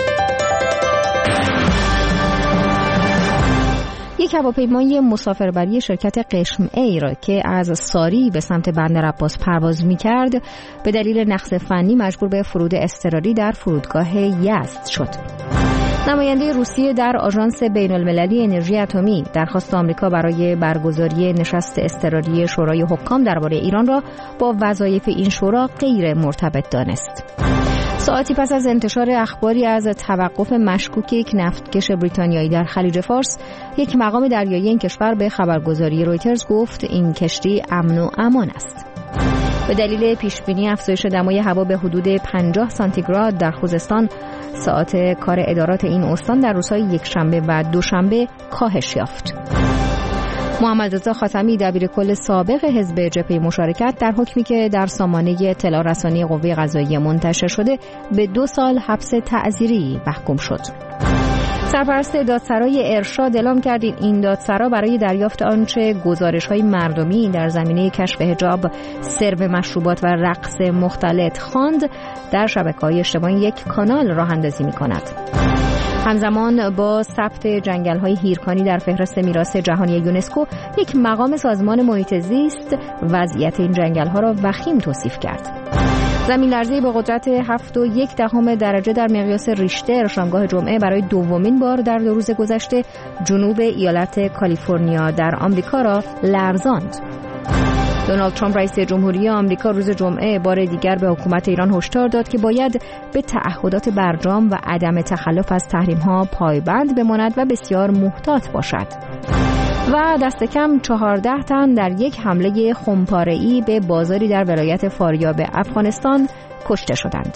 یک هواپیمای مسافربری شرکت قشم ایر که از ساری به سمت بندر عباس پرواز می‌کرد به دلیل نقص فنی مجبور به فرود اضطراری در فرودگاه یزد شد. نماینده روسیه در آژانس بین‌المللی انرژی اتمی درخواست آمریکا برای برگزاری نشست اضطراری شورای حکام درباره ایران را با وظایف این شورا غیر مرتبط دانست. ساعتی پس از انتشار اخباری از توقف مشکوک یک نفتکش بریتانیایی در خلیج فارس، یک مقام دریایی این کشور به خبرگزاری رویترز گفت این کشتی امن و امان است. به دلیل پیشبینی افزایش دمای هوا به حدود پنجاه سانتیگراد در خوزستان، ساعت کار ادارات این استان در روزهای یکشنبه و دوشنبه کاهش یافت. محمد رضا خاتمی دبیرکل سابق حزب جبهه مشارکت در حکمی که در سامانه اطلاع رسانی قوه قضاییه منتشر شده به دو سال حبس تعزیری محکوم شد. سرپرست دادسرای ارشاد اعلام کرد این دادسرا برای دریافت آنچه گزارش‌های مردمی در زمینه کشف حجاب، سرو مشروبات و رقص مختلط خواند، در شبکه‌های اجتماعی یک کانال راه اندازی می‌کند. همزمان با ثبت جنگل‌های هیرکانی در فهرست میراث جهانی یونسکو، یک مقام سازمان محیط زیست وضعیت این جنگل‌ها را وخیم توصیف کرد. زمین لرزه‌ای با قدرت هفت و یک دهم درجه در مقیاس ریشتر شامگاه جمعه برای دومین بار در دو روز گذشته جنوب ایالت کالیفرنیا در آمریکا را لرزاند. دونالد ترامپ رئیس جمهوری آمریکا روز جمعه بار دیگر به حکومت ایران هشدار داد که باید به تعهدات برجام و عدم تخلف از تحریم‌ها پایبند بماند و بسیار محتاط باشد. و دست کم چهارده تن در یک حمله خمپاره‌ای به بازاری در ولایت فاریاب افغانستان کشته شدند.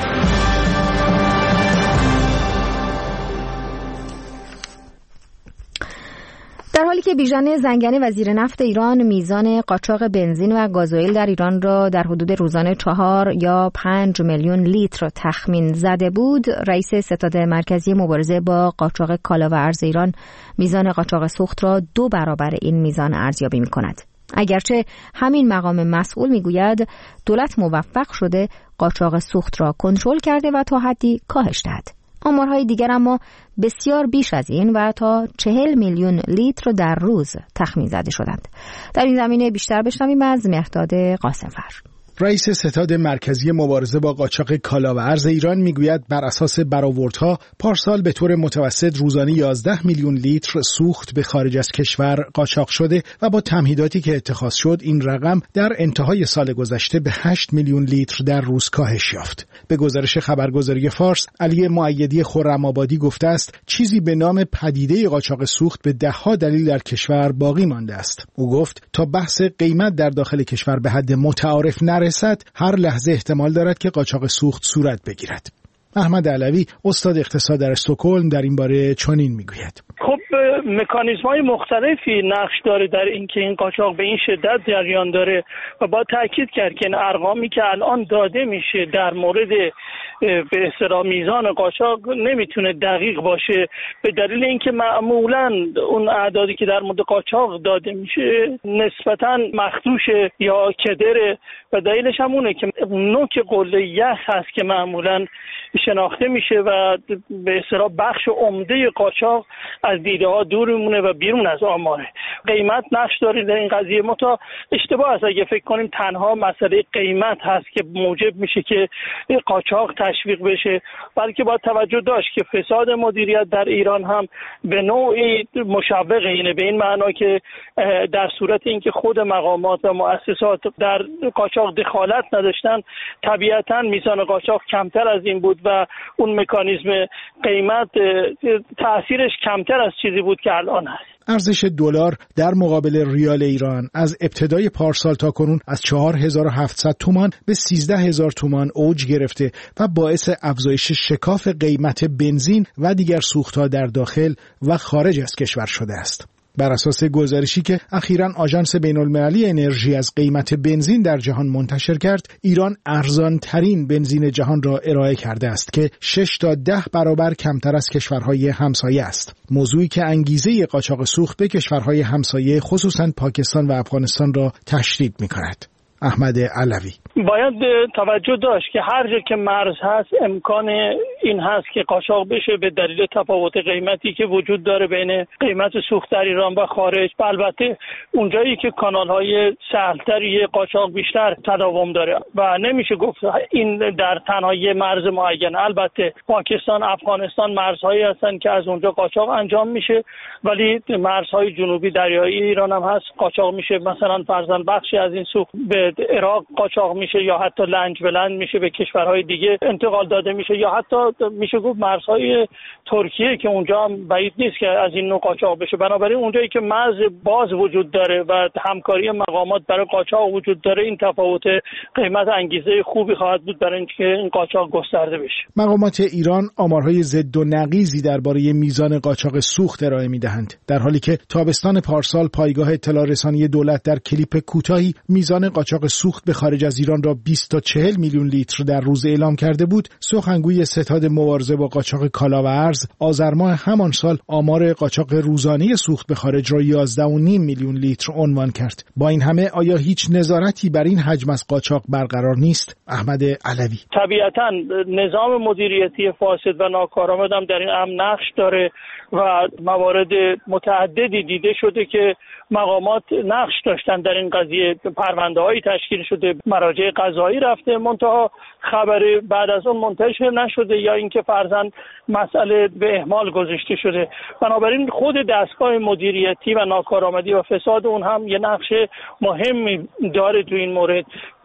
در حالی که بیژن زنگنه وزیر نفت ایران میزان قاچاق بنزین و گازوئیل در ایران را در حدود روزانه چهار یا پنج میلیون لیتر تخمین زده بود، رئیس ستاد مرکزی مبارزه با قاچاق کالا و ارز ایران میزان قاچاق سوخت را دو برابر این میزان ارزیابی می‌کند. اگرچه همین مقام مسئول میگوید دولت موفق شده قاچاق سوخت را کنترل کرده و تا حدی کاهش دهد. آمارهای دیگر اما بسیار بیش از این و تا چهل میلیون لیتر در روز تخمین زده شدند. در این زمینه بیشتر بشنویم از مهرداد قاسمفر. رئیس ستاد مرکزی مبارزه با قاچاق کالا و ارز ایران میگوید بر اساس برآوردها پارسال به طور متوسط روزانه یازده میلیون لیتر سوخت به خارج از کشور قاچاق شده و با تمهیداتی که اتخاذ شد این رقم در انتهای سال گذشته به هشت میلیون لیتر در روز کاهش یافت. به گزارش خبرگزاری فارس، علی مؤیدی خرم‌آبادی گفته است چیزی به نام پدیده قاچاق سوخت به ده‌ها دلیل در کشور باقی مانده است. او گفت تا بحث قیمت در داخل کشور به حد متعارف نرسد هر لحظه احتمال دارد که قاچاق سوخت صورت بگیرد. احمد علوی استاد اقتصاد در استکهلم در این باره چنین میگوید: خب مکانیزم‌های مختلفی نقش داره در اینکه این قاچاق به این شدت جریان داره و با تاکید کرد که این ارقامی که الان داده میشه در مورد به اصطلاح میزان قاچاق نمیتونه دقیق باشه، به دلیل اینکه معمولاً اون اعدادی که در مورد قاچاق داده میشه نسبتاً مخدوشه یا کدره و دلیلش هم اونه که نوک قله یخ هست که معمولاً شناخته میشه و به اصطلاح بخش عمده قاچاق از دیده ها دور میمونه و بیرون از آماره. قیمت نقش داره در این قضیه. متا اشتباه است اگه فکر کنیم تنها مسئله قیمت هست که موجب میشه که قاچاق تشویق بشه، بلکه باید توجه داشت که فساد مدیریت در ایران هم به نوعی مشوق اینه، به این معنا که در صورت اینکه خود مقامات و مؤسسات در قاچاق دخالت نداشتن، طبیعتاً میزان قاچاق کمتر از این بود و اون مکانیزم قیمت تأثیرش کمتر از چیزی بود که الان هست. ارزش دلار در مقابل ریال ایران از ابتدای پارسال تا کنون از چهار هزار و هفتصد تومان به سیزده هزار تومان اوج گرفته و باعث افزایش شکاف قیمت بنزین و دیگر سوخت‌ها در داخل و خارج از کشور شده است. بر اساس گزارشی که اخیراً آژانس بین‌المللی انرژی از قیمت بنزین در جهان منتشر کرد، ایران ارزان ترین بنزین جهان را ارائه کرده است که شش تا ده برابر کمتر از کشورهای همسایه است. موضوعی که انگیزه قاچاق سوخت به کشورهای همسایه خصوصاً پاکستان و افغانستان را تشدید می‌کند. احمد علوی: باید توجه داشت که هر جا که مرز هست امکان این هست که قاچاق بشه به دلیل تفاوت قیمتی که وجود داره بین قیمت سوخت در ایران و خارج. و البته اونجایی که کانال‌های سهل‌تری قاچاق بیشتر تداوم داره و نمیشه گفت این در تنها یه مرز معین. البته پاکستان، افغانستان مرزهایی هستن که از اونجا قاچاق انجام میشه، ولی مرزهای جنوبی دریایی ایران هم هست قاچاق میشه. مثلا فرضاً بخشی از این سوخت به عراق قاچاق میشه یا حتی لنج به لنج میشه به کشورهای دیگه انتقال داده میشه، یا حتی میشه گفت مرزهای ترکیه که اونجا هم بعید نیست که از این نوع قاچاق بشه. بنابراین اونجایی که مرز باز وجود داره و همکاری مقامات برای قاچاق وجود داره، این تفاوت قیمت انگیزه خوبی خواهد بود برای اینکه این قاچاق گسترده بشه. مقامات ایران آمارهای ضد و نقیضی درباره میزان قاچاق سوخت ارائه میدهند، در حالی که تابستان پارسال پایگاه اطلاع رسانی دولت در کلیپ کوتاهی میزان قاچاق سوخت به خارج از ایران را بیست تا چهل میلیون لیتر در روز اعلام کرده بود. سخنگوی ستاد مبارزه با قاچاق کالا و ارز آذر ماه همان سال آمار قاچاق روزانه سوخت به خارج را یازده و نیم میلیون لیتر عنوان کرد. با این همه آیا هیچ نظارتی بر این حجم از قاچاق برقرار نیست؟ احمد علوی: طبیعتاً نظام مدیریتی فاسد و ناکارآمد هم در این امر نقش داره و موارد متعددی دیده شده که مقامات نقش داشتن در این قضیه. پرونده‌هایی تشکیل شده، مراجع قضایی رفته، منتها خبری بعد از اون منتشر نشده یا اینکه فرضاً مسئله به اهمال گذاشته شده. بنابراین خود دستگاه مدیریتی و ناکارآمدی و فساد اون هم یه نقش مهمی داره تو این مورد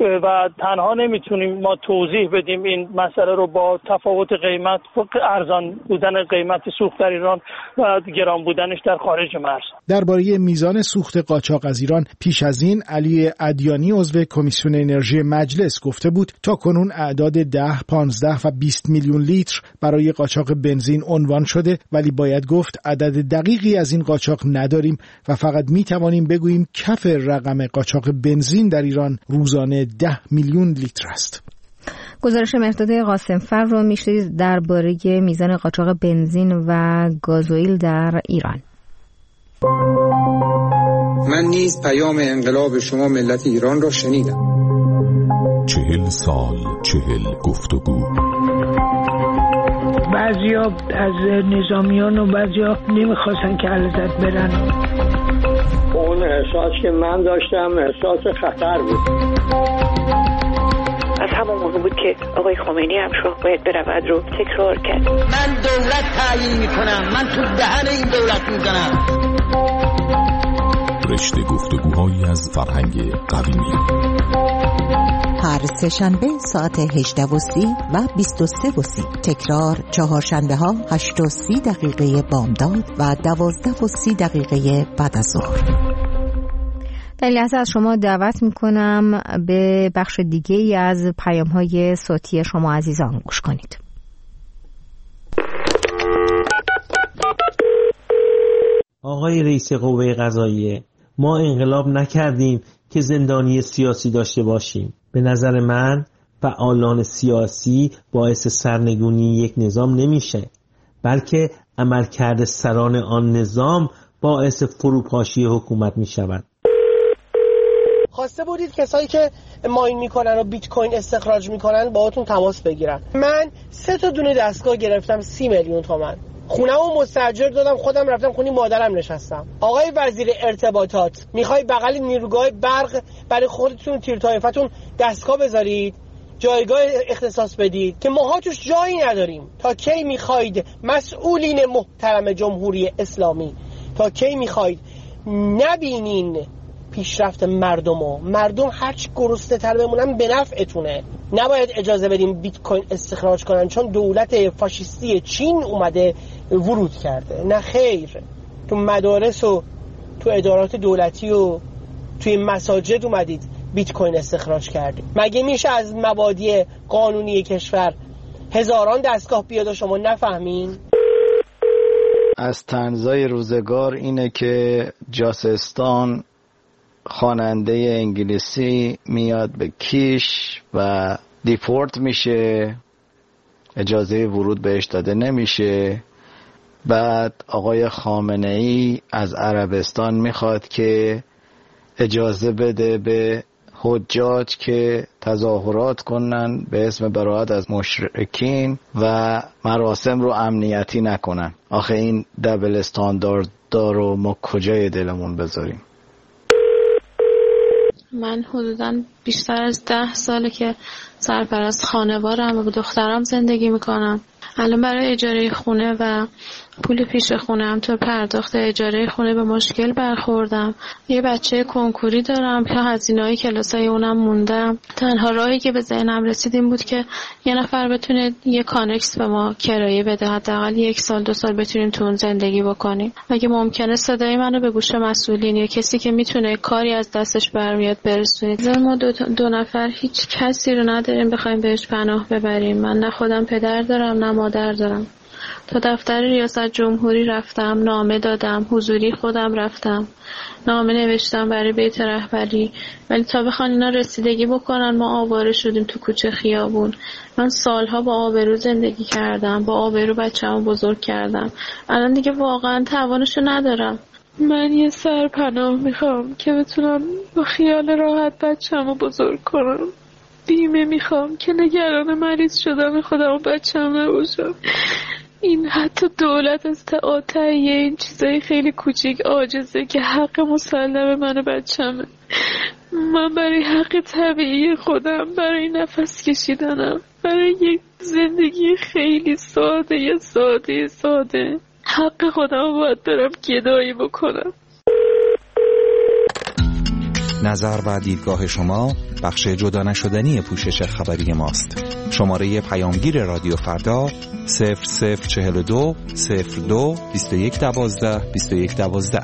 و تنها نمیتونیم ما توضیح بدیم این مسئله رو با تفاوت قیمت، ارزان بودن قیمت سوخت در ایران و گران بودنش در خارج مرز. درباره میزان سوخت قاچاق از ایران پیش از این علی ادیانی عضو کمیسیون انرژی مجلس گفته بود تا کنون اعداد ده، پانزده و بیست میلیون لیتر برای قاچاق بنزین عنوان شده، ولی باید گفت عدد دقیقی از این قاچاق نداریم و فقط می توانیم بگوییم کف رقم قاچاق بنزین در ایران روزانه ده میلیون لیتر است. گزارش مهرداد قاسمفر رو میشنید درباره میزان قاچاق بنزین و گازوئیل در ایران. من نیز پیام انقلاب شما ملت ایران را شنیدم. چهل سال چهل گفتگو. بعضیا از نظامیان و بعضیا نمیخواستن که علیزاده برن. اون احساس که من داشتم احساس خطر بود. از همون موقع بود که آقای خمینی هم شاه باید برود رو تکرار کرد. من دولت تعیین میکنم، من تو دهن این دولت میزنم. رشته گفتگوهایی از فرهنگ قدیمی. هر سه شنبه ساعت هجده و سی و بیست و سه و سی. تکرار چهارشنبه ها هشت و سی دقیقه بامداد و دوازده و سی دقیقه بعد از ظهر. در این لحظه از شما دعوت میکنم به بخش دیگه ای از پیام های صوتی شما عزیزان گوش کنید. آقای رئیس قوه قضاییه، ما انقلاب نکردیم که زندانی سیاسی داشته باشیم. به نظر من فعالان سیاسی باعث سرنگونی یک نظام نمیشه، بلکه عملکرد سران آن نظام باعث فروپاشی حکومت میشود. خواسته بودید کسایی که ماین میکنن و بیت کوین استخراج میکنن باهاتون تماس بگیرن. من سه تا دونه دستگاه گرفتم سی میلیون تومان. خونه‌مو مستاجر دادم، خودم رفتم خونی مادرم نشستم. آقای وزیر ارتباطات، میخوای بغل نیروگاه برق برای خودتون تیر طایفتون دستگاه بذارید، جایگاه اختصاص بدید که ماها توش جایی نداریم؟ تا کی میخواید مسئولین محترم جمهوری اسلامی، تا کی میخواید نبینین پیشرفت مردمو؟ مردم هرچی گرسنه تر بمونن به نفعتونه. نباید اجازه بدیم بیت کوین استخراج کنن چون دولت فاشیستی چین اومده ورود کرده. نه خیر، تو مدارس و تو ادارات دولتی و توی مساجد اومدید بیت کوین استخراج کردید. مگه میشه از مبادی قانونی کشور هزاران دستگاه بیاد و شما نفهمین؟ از طنزای روزگار اینه که جاسستان خواننده انگلیسی میاد به کیش و دیپورت میشه، اجازه ورود بهش داده نمیشه. بعد آقای خامنه ای از عربستان میخواد که اجازه بده به حجاج که تظاهرات کنن به اسم براءت از مشرکین و مراسم رو امنیتی نکنن. آخه این دبل استاندارد رو ما کجای دلمون بذاریم؟ من حدوداً بیشتر از ده ساله که سرپرست خانوارم و با دخترم زندگی میکنم. الان برای اجاره خونه و پول پیش خونه هم تو پرداخت اجاره خونه به مشکل برخوردم. یه بچه کنکوری دارم که هزینه‌های کلاسای اونم موندم. تنها راهی که به ذهنم رسید این بود که یه نفر بتونه یه کانکس به ما کرایه بده، حداقل یک سال دو سال بتونیم تو اون زندگی بکنیم. اگه ممکنه صدای منو به گوش مسئولین یا کسی که میتونه کاری از دستش برمیاد برسونید. ما دو, دو نفر هیچ کسی رو نداریم بخوایم بهش پناه ببریم. من نه خودم پدر دارم نه مادر دارم. تا دفتر ریاست جمهوری رفتم، نامه دادم، حضوری خودم رفتم، نامه نوشتم برای بیت رهبری، ولی تا بخوان اینا رسیدگی بکنن ما آواره شدیم تو کوچه خیابون. من سالها با آبرو زندگی کردم، با آبرو بچه‌مو بزرگ کردم، الان دیگه واقعا توانشو ندارم. من یه سرپناه میخوام که بتونم با خیال راحت بچه‌مو بزرگ کنم. بیمه میخوام که نگران مریض شدن خودم و بچه‌م نباشم. این حتی دولت از تهیه این چیزای خیلی کوچیک عاجزه که حق مسلم من و بچه‌مه. من برای حق طبیعی خودم، برای نفس کشیدنم، برای یک زندگی خیلی ساده ساده ساده حق خودم باید برم گدایی بکنم. نظر و دیدگاه شما بخش جدا نشدنی پوشش خبری ماست. شماره پیامگیر رادیو فردا صفر صفر چهل و دو صفر دو بیست و یک دوازده بیست و یک دوازده.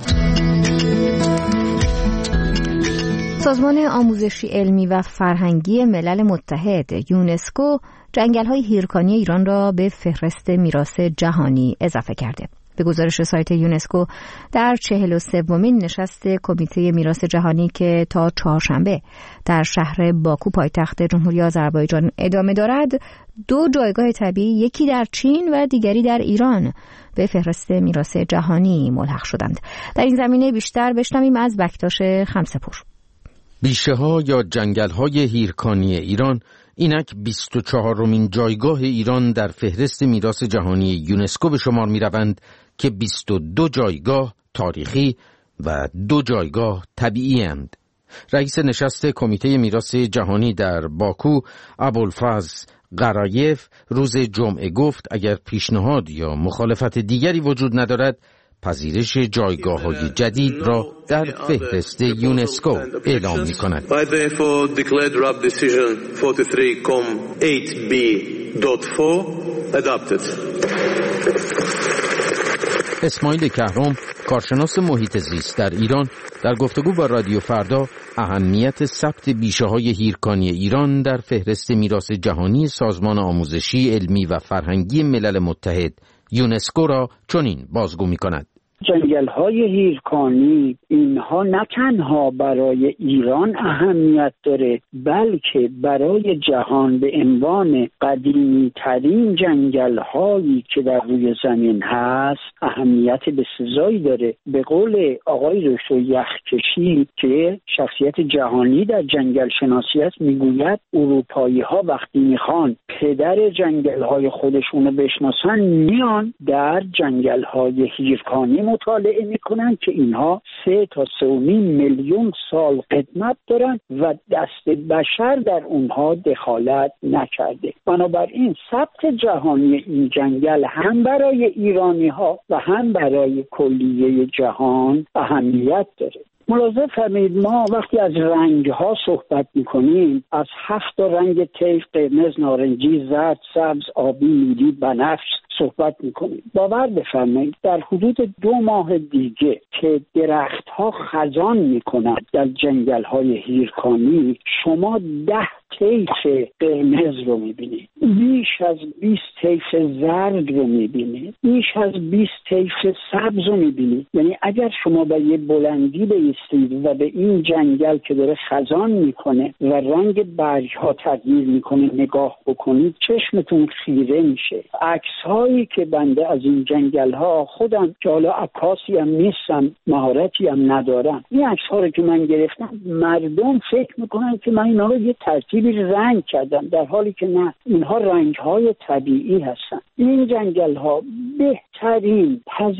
سازمان آموزشی علمی و فرهنگی ملل متحد یونسکو جنگل‌های هیرکانی ایران را به فهرست میراث جهانی اضافه کرده. به گزارش سایت یونسکو در چهل و سومین نشست کمیته میراث جهانی که تا چهارشنبه در شهر باکو پایتخت جمهوری آذربایجان ادامه دارد، دو جایگاه طبیعی، یکی در چین و دیگری در ایران، به فهرست میراث جهانی ملحق شدند. در این زمینه بیشتر بشنویم از بکتاش خمسه‌پور. بیشه‌ها یا جنگل‌های هیرکانی ایران اینک بیست و چهارمین جایگاه ایران در فهرست میراث جهانی یونسکو به شمار می‌روند که بیست و دو جایگاه تاریخی و دو جایگاه طبیعی اند. رئیس نشست کمیته میراث جهانی در باکو ابوالفضل قرایف روز جمعه گفت اگر پیشنهاد یا مخالفت دیگری وجود ندارد پذیرش جایگاه‌های جدید را در فهرست یونسکو اعلام می‌کند. اسماعیل کهرم، کارشناس محیط زیست در ایران، در گفتگو با رادیو فردا اهمیت ثبت بیشه‌های هیرکانی ایران در فهرست میراث جهانی سازمان آموزشی علمی و فرهنگی ملل متحد یونسکو را چنین بازگو می‌کند. جنگل های هیرکانی اینها نه تنها برای ایران اهمیت داره، بلکه برای جهان به عنوان قدیمی ترین جنگل هایی که در روی زمین هست اهمیت بسزایی داره. به قول آقای دکتر یخکشی که شخصیت جهانی در جنگل شناسی است، میگوید اروپایی ها وقتی میخوان پدر جنگل های خودشونو بشناسن میان در جنگل های هیرکانی مطالعه میکنن که اینها سه تا سه و نیم میلیون سال قدمت دارن و دست بشر در اونها دخالت نکرده. بنابراین ثبت جهانی این جنگل هم برای ایرانی ها و هم برای کلیه جهان اهمیت داره. ملاحظه فرمایید ما وقتی از رنگ ها صحبت میکنیم از هفت رنگ طیف، قرمز، نارنجی، زرد، سبز، آبی، نیلی، بنفش صحبت میکنیم. باور بفرمایید در حدود دو ماه دیگه که درخت ها خزان میکنند در جنگل های هیرکانی شما ده طیف قرمز رو میبینید، بیش از بیست طیف زرد رو میبینید، بیش از بیست طیف سبز رو میبینید. یعنی اگر شما به یه بلندی بایستید و به این جنگل که داره خزان میکنه و رنگ برگ ها تغییر میکنه نگاه بکنید چشمتون خیره میشه. عکس هایی که بنده از این جنگل ها خودم که حالا عکاسی هم نیستم، مهارتی هم ندارم، این عکس ها رو که من گرفتم مردم فکر میکنن که من اینا رو یه ترتیب رنگ کردم، در حالی که نه، اینها رنگ های طبیعی هستن. این جنگل ها بهترین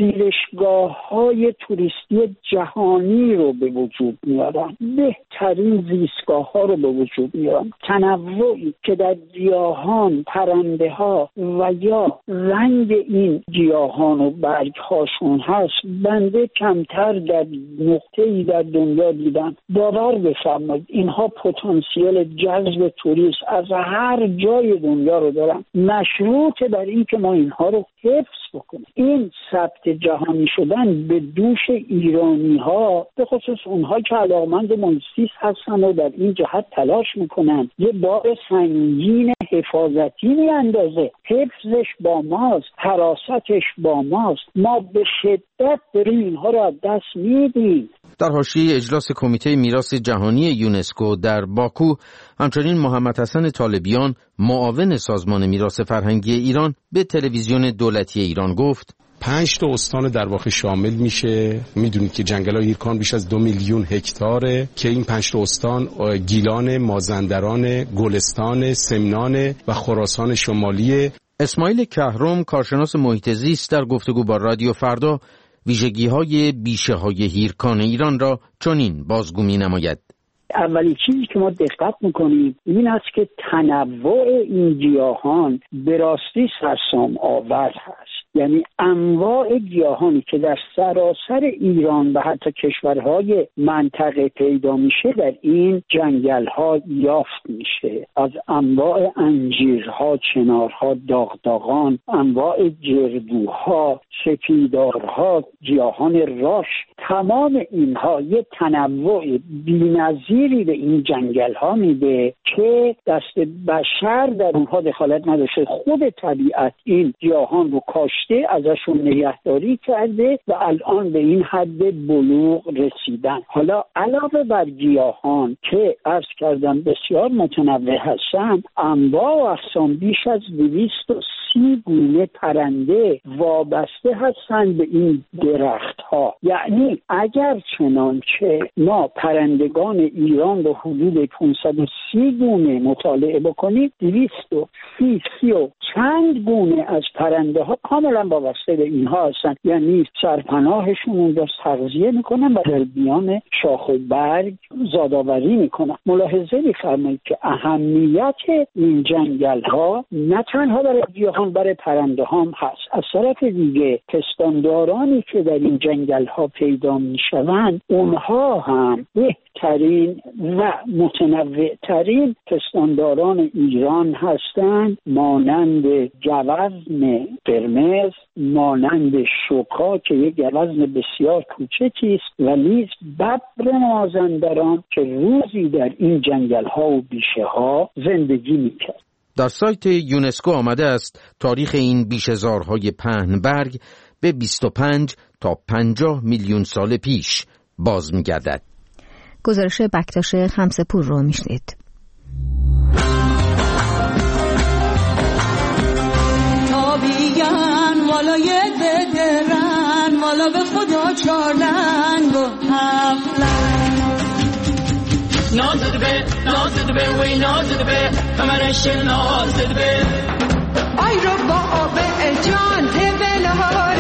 پذیرشگاه های توریستی جهانی رو به وجود میارن، بهترین زیستگاه ها رو به وجود میارن. تنوعی که در گیاهان، پرنده ها و یا رنگ این گیاهان و برگ هاشون هست بنده کمتر در نقطه‌ای در دنیا دیدم. باور بفرمایید اینها پتانسیل جذب توریست از هر جای دنیا رو دارن، مشروط بر این که ما اینها رو حفظ بکنیم. این ثبت جهانی شدن به دوش ایرانی ها، به خصوص اونها که علاقمند محیط هستن و در این جهت تلاش میکنن، یه بار سنگین حفاظتی میاندازه. حفظش با ماست، حراستش با ماست. ما به شدت داریم اینها رو از دست میدیم. در حاشیه اجلاس کمیته میراث جهانی یونسکو در باکو همچنین محمد حسن طالبیان معاون سازمان میراث فرهنگی ایران به تلویزیون دولتی ایران گفت پنج تا استان در واقع شامل میشه. میدونید که جنگل‌های هیرکان بیش از دو میلیون هکتاره که این پنج تا استان گیلان، مازندران، گلستان، سمنان و خراسان شمالی. اسماعیل کهرم کارشناس محیط زیست در گفتگو با رادیو فردا ویژگی‌های بیشه‌های هیرکان ایران را چنین بازگو می‌نماید. اولین چیزی که ما دقت میکنیم این است که تنوع این گیاهان به راستی سرسام آور هست. یعنی انواع گیاهانی که در سراسر ایران و حتی کشورهای منطقه پیدا میشه در این جنگل‌ها یافت میشه. از انواع انجیرها، چنارها، داغداغان، انواع جردوها، سپیدارها، گیاهان راش، تمام اینها یه تنوع بی‌نظیری به این جنگل‌ها میده که دست بشر در اونها دخالت نداشته. خود طبیعت این گیاهان رو کاشته، ازشون نگهداری کرده و الان به این حد بلوغ رسیدن. حالا علاوه بر گیاهان که عرض کردم بسیار متنوع هستن، انواع و اقسام بیش از دویست و سی گونه پرنده وابسته هستند به این درخت ها. یعنی اگر چنانچه ما پرندگان ایران رو حدود پانصد و سی گونه مطالعه بکنیم، دویست و سی سی و چند گونه از پرنده ها کاملا وابسته به اینها هستند. یعنی سرپناهشون اونجا تغذیه میکنن و در بیان شاخ و برگ زادآوری میکنن. ملاحظه بفرمایید که اهمیت این جنگل ها نه تنها برای گیاهان، برای پرنده هم هست. از طرف دیگه پستاندارانی که در این جنگل ها پیدا میشوند اونها هم بهترین و متنوع ترین پستانداران ایران هستند، مانند گوزن قرمز، مانند شوکا که یک گوزن بسیار کوچکی است و نیز ببر مازندران که روزی در این جنگل ها و بیشه ها زندگی میکرد. در سایت یونسکو آمده است تاریخ این بیشه‌زارهای پهنبرگ به بیست و پنج تا پنجاه میلیون سال پیش باز می‌گردد. گزارش بکتاش خمسه‌پور رو میشنید. تابیگن والای ددرن والا به خدا چارلنگ و هفلنگ نازد به نازد به وی نازد به کمرش نازد به ای رو با آب جان تبلهار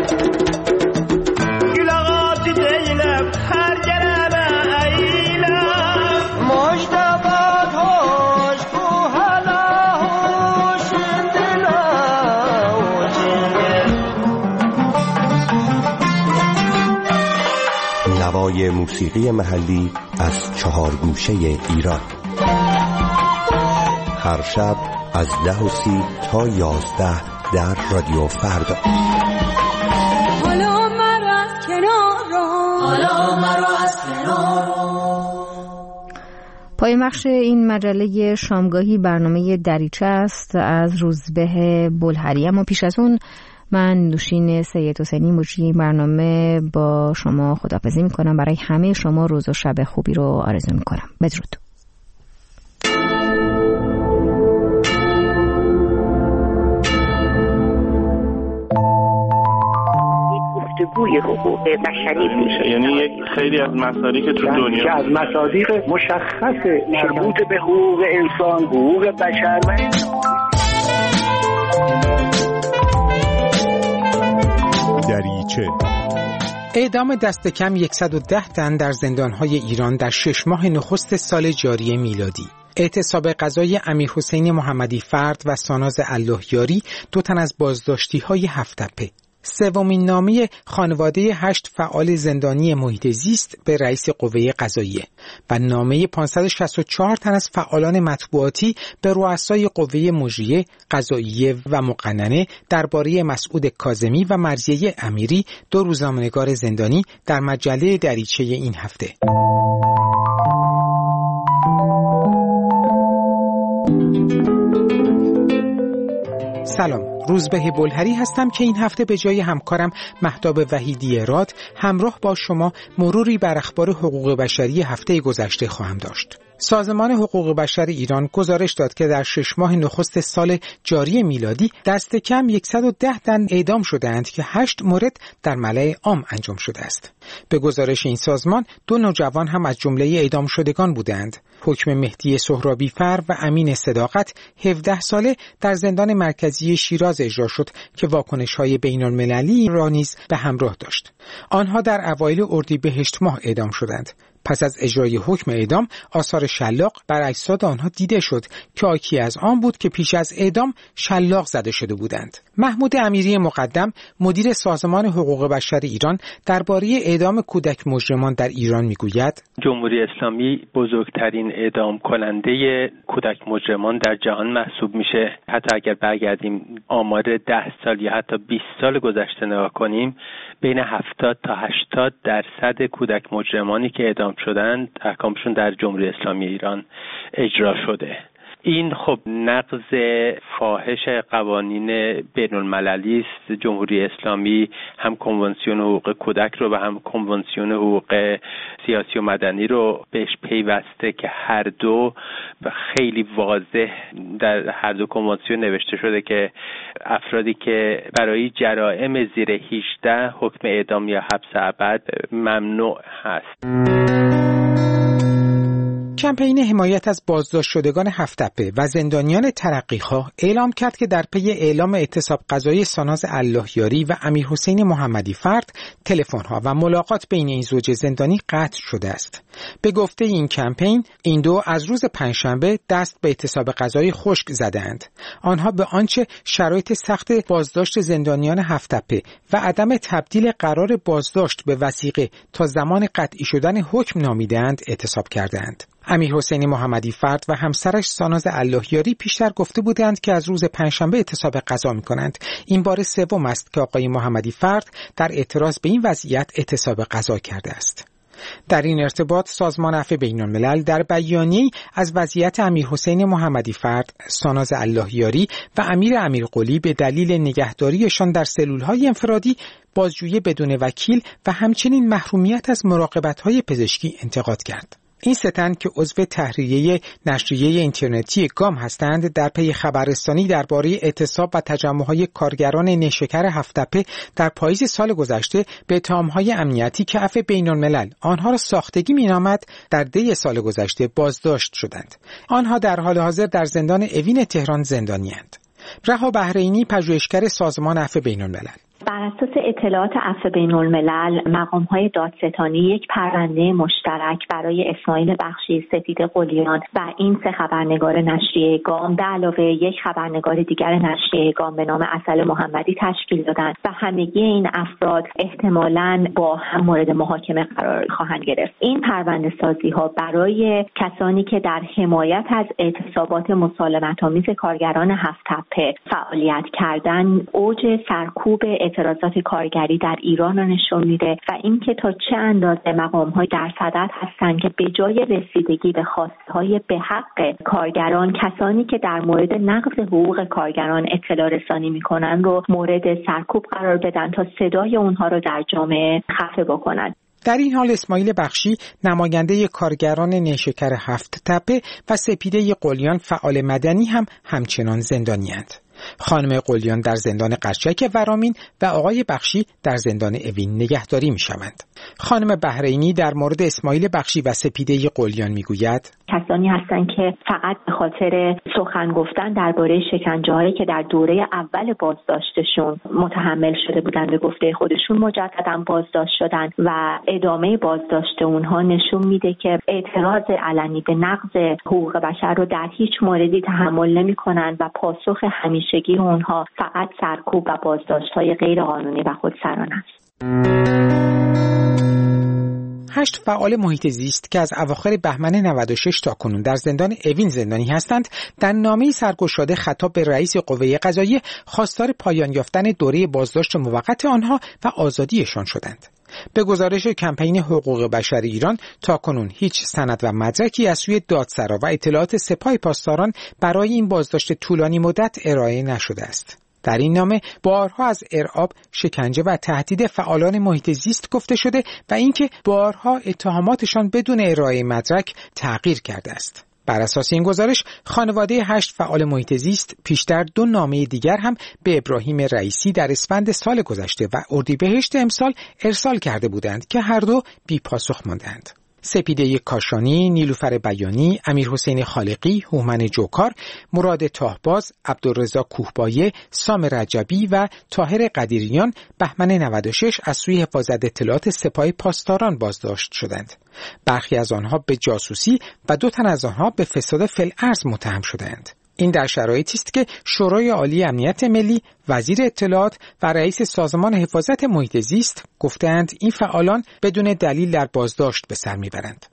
گلاغات دیلم هر گرم ایلم مجدبات هاش کو حالا هوش دلا نوای موسیقی محلی از چهار گوشه ایران، هر شب از ده و سی تا یازده در رادیو فردا. حالا مرا از کنار رو حالا مرا از کنار رو. پای بخش این مجله شامگاهی برنامه دریچه است از روزبه بلهری، اما پیش از اون من نوشین سید حسینی مجری برنامه با شما خداحافظی میکنم. برای همه شما روز و شب خوبی رو آرزو میکنم. بدرود. گفتگوی حقوق بشری میشه، یعنی یک خیلی از مصادیق تو دنیا که از مصادیق مشخص مربوط به حقوق انسان، حقوق بشر و دریچه. اعدام دست کم صد و ده تن در زندان‌های ایران در شش ماه نخست سال جاری میلادی. اعتصاب قضای امیرحسین محمدی فرد و ساناز اللهیاری، دو تن از بازداشتی‌های هفت‌تپه. سومین نامه خانواده هشت فعال زندانی محیط زیست به رئیس قوه قضاییه و نامه پانصد و شصت و چهار تن از فعالان مطبوعاتی به رؤسای قوه مجریه، قضاییه و مقننه درباره مسعود کاظمی و مرضیه امیری، دو روزنامه‌نگار زندانی، در مجله دریچه این هفته. سلام، روزبه بلهری هستم که این هفته به جای همکارم مهتاب وحیدی راد همراه با شما مروری بر اخبار حقوق بشری هفته گذشته خواهم داشت. سازمان حقوق بشر ایران گزارش داد که در شش ماه نخست سال جاری میلادی دست کم صد و ده تن اعدام شده‌اند که هشت مورد در ملأ عام انجام شده است. به گزارش این سازمان دو نوجوان هم از جمله اعدام شدگان بودند. حکم مهدی سهرابی فر و امین صداقت هفده ساله در زندان مرکزی شیراز اجرا شد که واکنش‌های بین‌المللی را نیز به همراه داشت. آنها در اوایل اردیبهشت ماه اعدام شدند. پس از اجرای حکم اعدام آثار شلاق بر اجساد آنها دیده شد که حاکی از آن بود که پیش از اعدام شلاق زده شده بودند. محمود امیری مقدم، مدیر سازمان حقوق بشر ایران، درباره اعدام کودک مجرمان در ایران میگوید: جمهوری اسلامی بزرگترین اعدام کننده کودک مجرمان در جهان محسوب میشه. حتی اگر برگردیم آمار ده سال یا حتی بیست سال گذشته نگاه کنیم، بین هفتاد تا هشتاد درصد کودک مجرمانی که اعدام شدند احکامشون در جمهوری اسلامی ایران اجرا شده. این خب نقض فاحش قوانین بین المللی است. جمهوری اسلامی هم کنوانسیون حقوق کودک رو و هم کنوانسیون حقوق سیاسی و مدنی رو بهش پیوسته که هر دو خیلی واضح در هر دو کنوانسیون نوشته شده که افرادی که برای جرائم زیر هجده حکم اعدام یا حبس ابد ممنوع هست. کمپین حمایت از بازداشت شدگان هفت‌تپه و زندانیان ترقیخواه اعلام کرد که در پی اعلام اعتصاب قضایی ساناز اللهیاری و امیرحسین محمدی فرد، تلفن‌ها و ملاقات بین این زوج زندانی قطع شده است. به گفته این کمپین، این دو از روز پنجشنبه دست به اعتصاب قضایی خشک زدند. آنها به آنچه شرایط سخت بازداشت زندانیان هفت‌تپه و عدم تبدیل قرار بازداشت به وثیقه تا زمان قطعی شدن حکم نامیدند اعتصاب کردند. امیرحسین محمدی فرد و همسرش ساناز اللهیاری پیشتر گفته بودند که از روز پنجشنبه اعتصاب قضا می‌کنند. این بار سوم است که آقای محمدی فرد در اعتراض به این وضعیت اعتصاب قضا کرده است. در این ارتباط سازمان عفو بین‌الملل در بیانیه‌ای از وضعیت امیرحسین محمدی فرد، ساناز اللهیاری و امیر امیرقلی به دلیل نگهداریشان در سلول‌های انفرادی، بازجویی بدون وکیل و همچنین محرومیت از مراقبت‌های پزشکی انتقاد کرد. این سه تن که عضو تحریریه نشریه اینترنتی گام هستند در پی خبررسانی درباره اعتصاب و تجمع‌های کارگران نیشکر هفت‌تپه در پاییز سال گذشته به اتهام‌های امنیتی که عفو بین‌الملل آنها را ساختگی می‌نامد در دی سال گذشته بازداشت شدند. آنها در حال حاضر در زندان اوین تهران زندانی‌اند. رها بحرینی، پژوهشگر سازمان عفو بین‌الملل: بر اساس اطلاعات عفو بین‌الملل، مقام‌های دادستانی یک پرونده مشترک برای اسماعیل بخشی، سپید قلیان و این سه خبرنگار نشریه گام به علاوه یک خبرنگار دیگر نشریه گام به نام عسل محمدی تشکیل دادند و همگی این افراد احتمالاً با هم مورد محاکمه قرار خواهند گرفت. این پرونده سازی‌ها برای کسانی که در حمایت از اعتصابات مسالمت‌آمیز کارگران هفت‌تپه فعالیت کردند، اوج سرکوب اعتراضات کارگری در ایران را نشون میده و اینکه تا چه اندازه مقام‌های در صدد هستند که به جای رسیدگی به خواست‌های به حق کارگران، کسانی که در مورد نقض حقوق کارگران اطلاع رسانی می‌کنند رو مورد سرکوب قرار بدن تا صدای اونها رو در جامعه خفه بکنند. در این حال اسماعیل بخشی، نماینده کارگران نیشکر هفت‌تپه و سپیده قلیان فعال مدنی هم همچنان زندانی‌اند. خانم قلیان در زندان قرچک ورامین و آقای بخشی در زندان اوین نگهداری می شوند. خانم بحرینی در مورد اسماعیل بخشی و سپیده قلیان می گوید: کسانی هستند که فقط به خاطر سخن گفتن درباره شکنجه‌هایی که در دوره اول بازداشتشون متحمل شده بودند به گفته خودشون مجدداً بازداشت شدند و ادامه بازداشت اونها نشون میده که اعتراض علنی به نقض حقوق بشر رو در هیچ موردی تحمل نمی‌کنند و پاسخ همیشگی اونها فقط سرکوب و بازداشت‌های غیرقانونی و خودسرانه است. هشت فعال محیط زیست که از اواخر بهمن نود و شش تا کنون در زندان اوین زندانی هستند، در نامه‌ای سرگشاده خطاب به رئیس قوه قضاییه خواستار پایان یافتن دوره بازداشت موقت آنها و آزادیشان شدند. به گزارش کمپین حقوق بشر ایران، تاکنون هیچ سند و مدرکی از سوی دادسرا و اطلاعات سپاه پاسداران برای این بازداشت طولانی مدت ارائه نشده است. در این نامه بارها از ارعاب، شکنجه و تهدید فعالان محیط زیست گفته شده و اینکه بارها اتهاماتشان بدون ارائه مدرک تغییر کرده است. بر اساس این گزارش، خانواده هشت فعال محیط زیست پیشتر دو نامه دیگر هم به ابراهیم رئیسی در اسفند سال گذشته و اردیبهشت امسال ارسال کرده بودند که هر دو بی پاسخ ماندند. سپیده کاشانی، نیلوفر بیانی، امیرحسین خالقی، هومن جوکار، مراد تاهباز، عبدالرضا کوهبایه، سام رجبی و طاهر قدیریان بهمن نود و شش از سوی حفاظت اطلاعات سپاه پاسداران بازداشت شدند. برخی از آنها به جاسوسی و دو تن از آنها به فساد فی‌الارض متهم شدند. این در شرایطی است که شورای عالی امنیت ملی، وزیر اطلاعات و رئیس سازمان حفاظت محیط زیست گفتند این فعالان بدون دلیل در بازداشت به سر میبرند.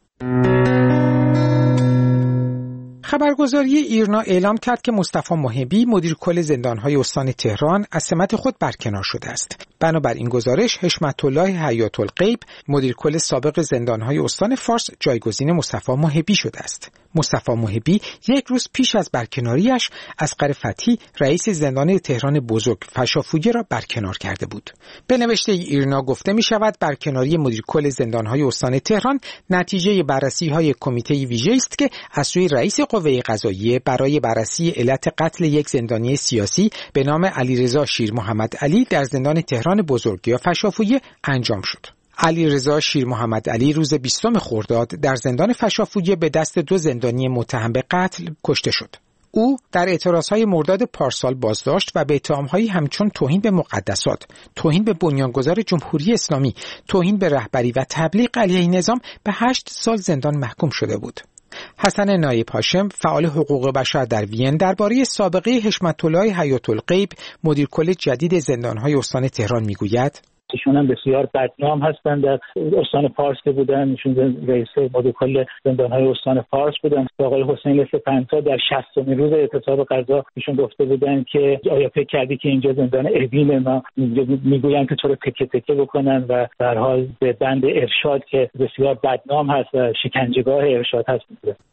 خبرگزاری ایرنا اعلام کرد که مصطفی محبی، مدیر کل زندان‌های استان تهران، از سمت خود برکنار شده است. بنابر این گزارش، حشمت الله حیات الغیب، مدیر کل سابق زندان‌های استان فارس، جایگزین مصطفی محبی شده است. مصطفی محبی یک روز پیش از برکناریش، اصغر فتحی، رئیس زندان تهران بزرگ فشافویه را برکنار کرده بود. به نوشته ایرنا گفته می شود برکناری مدیر کل زندان‌های استان تهران نتیجه بررسی‌های کمیته ویژه‌ای است که از سوی رئیس قوه قضاییه برای بررسی علت قتل یک زندانی سیاسی به نام علیرضا شیر محمد علی در زندان تهران بزرگ یا فشافویه انجام شد. علیرضا شیر محمد علی روز بیستم خرداد در زندان فشافویه به دست دو زندانی متهم به قتل کشته شد. او در اعتراضهای مرداد پارسال بازداشت و به اتهام‌هایی همچون توهین به مقدسات، توهین به بنیانگذار جمهوری اسلامی، توهین به رهبری و تبلیغ علیه نظام به هشت سال زندان محکوم شده بود. حسن نایب هاشم، فعال حقوق بشر در وین، درباره سابقه حشمت الله حیات الغیب، مدیر کل جدید زندان‌های استان تهران میگوید: ایشون هم بسیار بدنام هستن. در استان فارس که بودن ایشون رئیس مدیرکل زندان‌های استان فارس بودن. آقای حسین سپنتا در شصتمین روز اعتصاب غذا ایشون گفته بودن که آیا فکر کردی که اینجا زندان اوین، ما میگویند که تو رو تکه تکه بکنن و در حال به بند ارشاد که بسیار بدنام هست و شکنجهگاه ارشاد هست.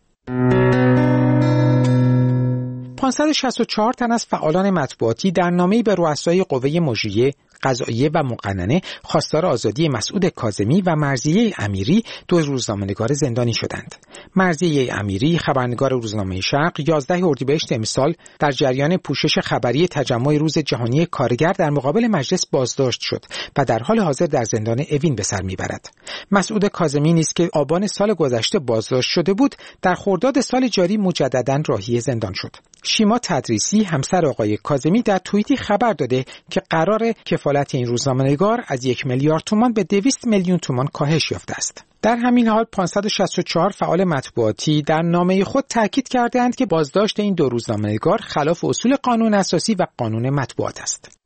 پانصد و شصت و چهار تن از فعالان مطبوعاتی در نامه‌ای به رؤسای قوه مجریه، قضائیه و مقننه خواستار آزادی مسعود کاظمی و مرضیه امیری، دو روزنامه‌نگار زندانی شدند. مرضیه امیری، خبرنگار روزنامه شرق، یازده اردیبهشت امسال در جریان پوشش خبری تجمع روز جهانی کارگر در مقابل مجلس بازداشت شد و در حال حاضر در زندان اوین به سر میبرد. مسعود کاظمی نیز که آبان سال گذشته بازداشت شده بود، در خرداد سال جاری مجدداً راهی زندان شد. شیما تدریسی، همسر آقای کاظمی، در توییتی خبر داده که قرار کفالت این روزنامه‌نگار از یک میلیارد تومان به دویست میلیون تومان کاهش یافته است. در همین حال پانصد و شصت و چهار فعال مطبوعاتی در نامه خود تاکید کردند که بازداشت این دو روزنامه‌نگار خلاف اصول قانون اساسی و قانون مطبوعات است.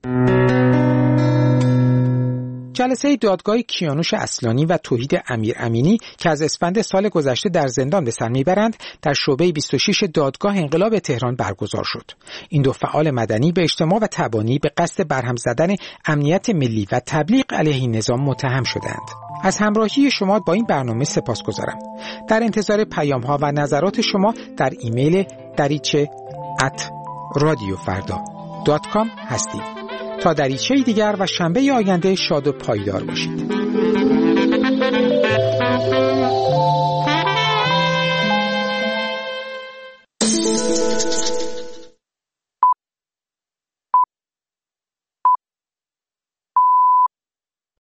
جلسه دادگاه کیانوش اصلانی و توحید امیر امینی که از اسفند سال گذشته در زندان به سر میبرند، در شعبه بیست و شش دادگاه انقلاب تهران برگزار شد. این دو فعال مدنی به اجتماع و تبانی به قصد برهم زدن امنیت ملی و تبلیغ علیه نظام متهم شدند. از همراهی شما با این برنامه سپاسگزارم. در انتظار پیام‌ها و نظرات شما در ایمیل دریچه ات رادیو فردا دات کام هستیم. تا دریچه دیگر و شنبه آینده شاد و پایدار باشید.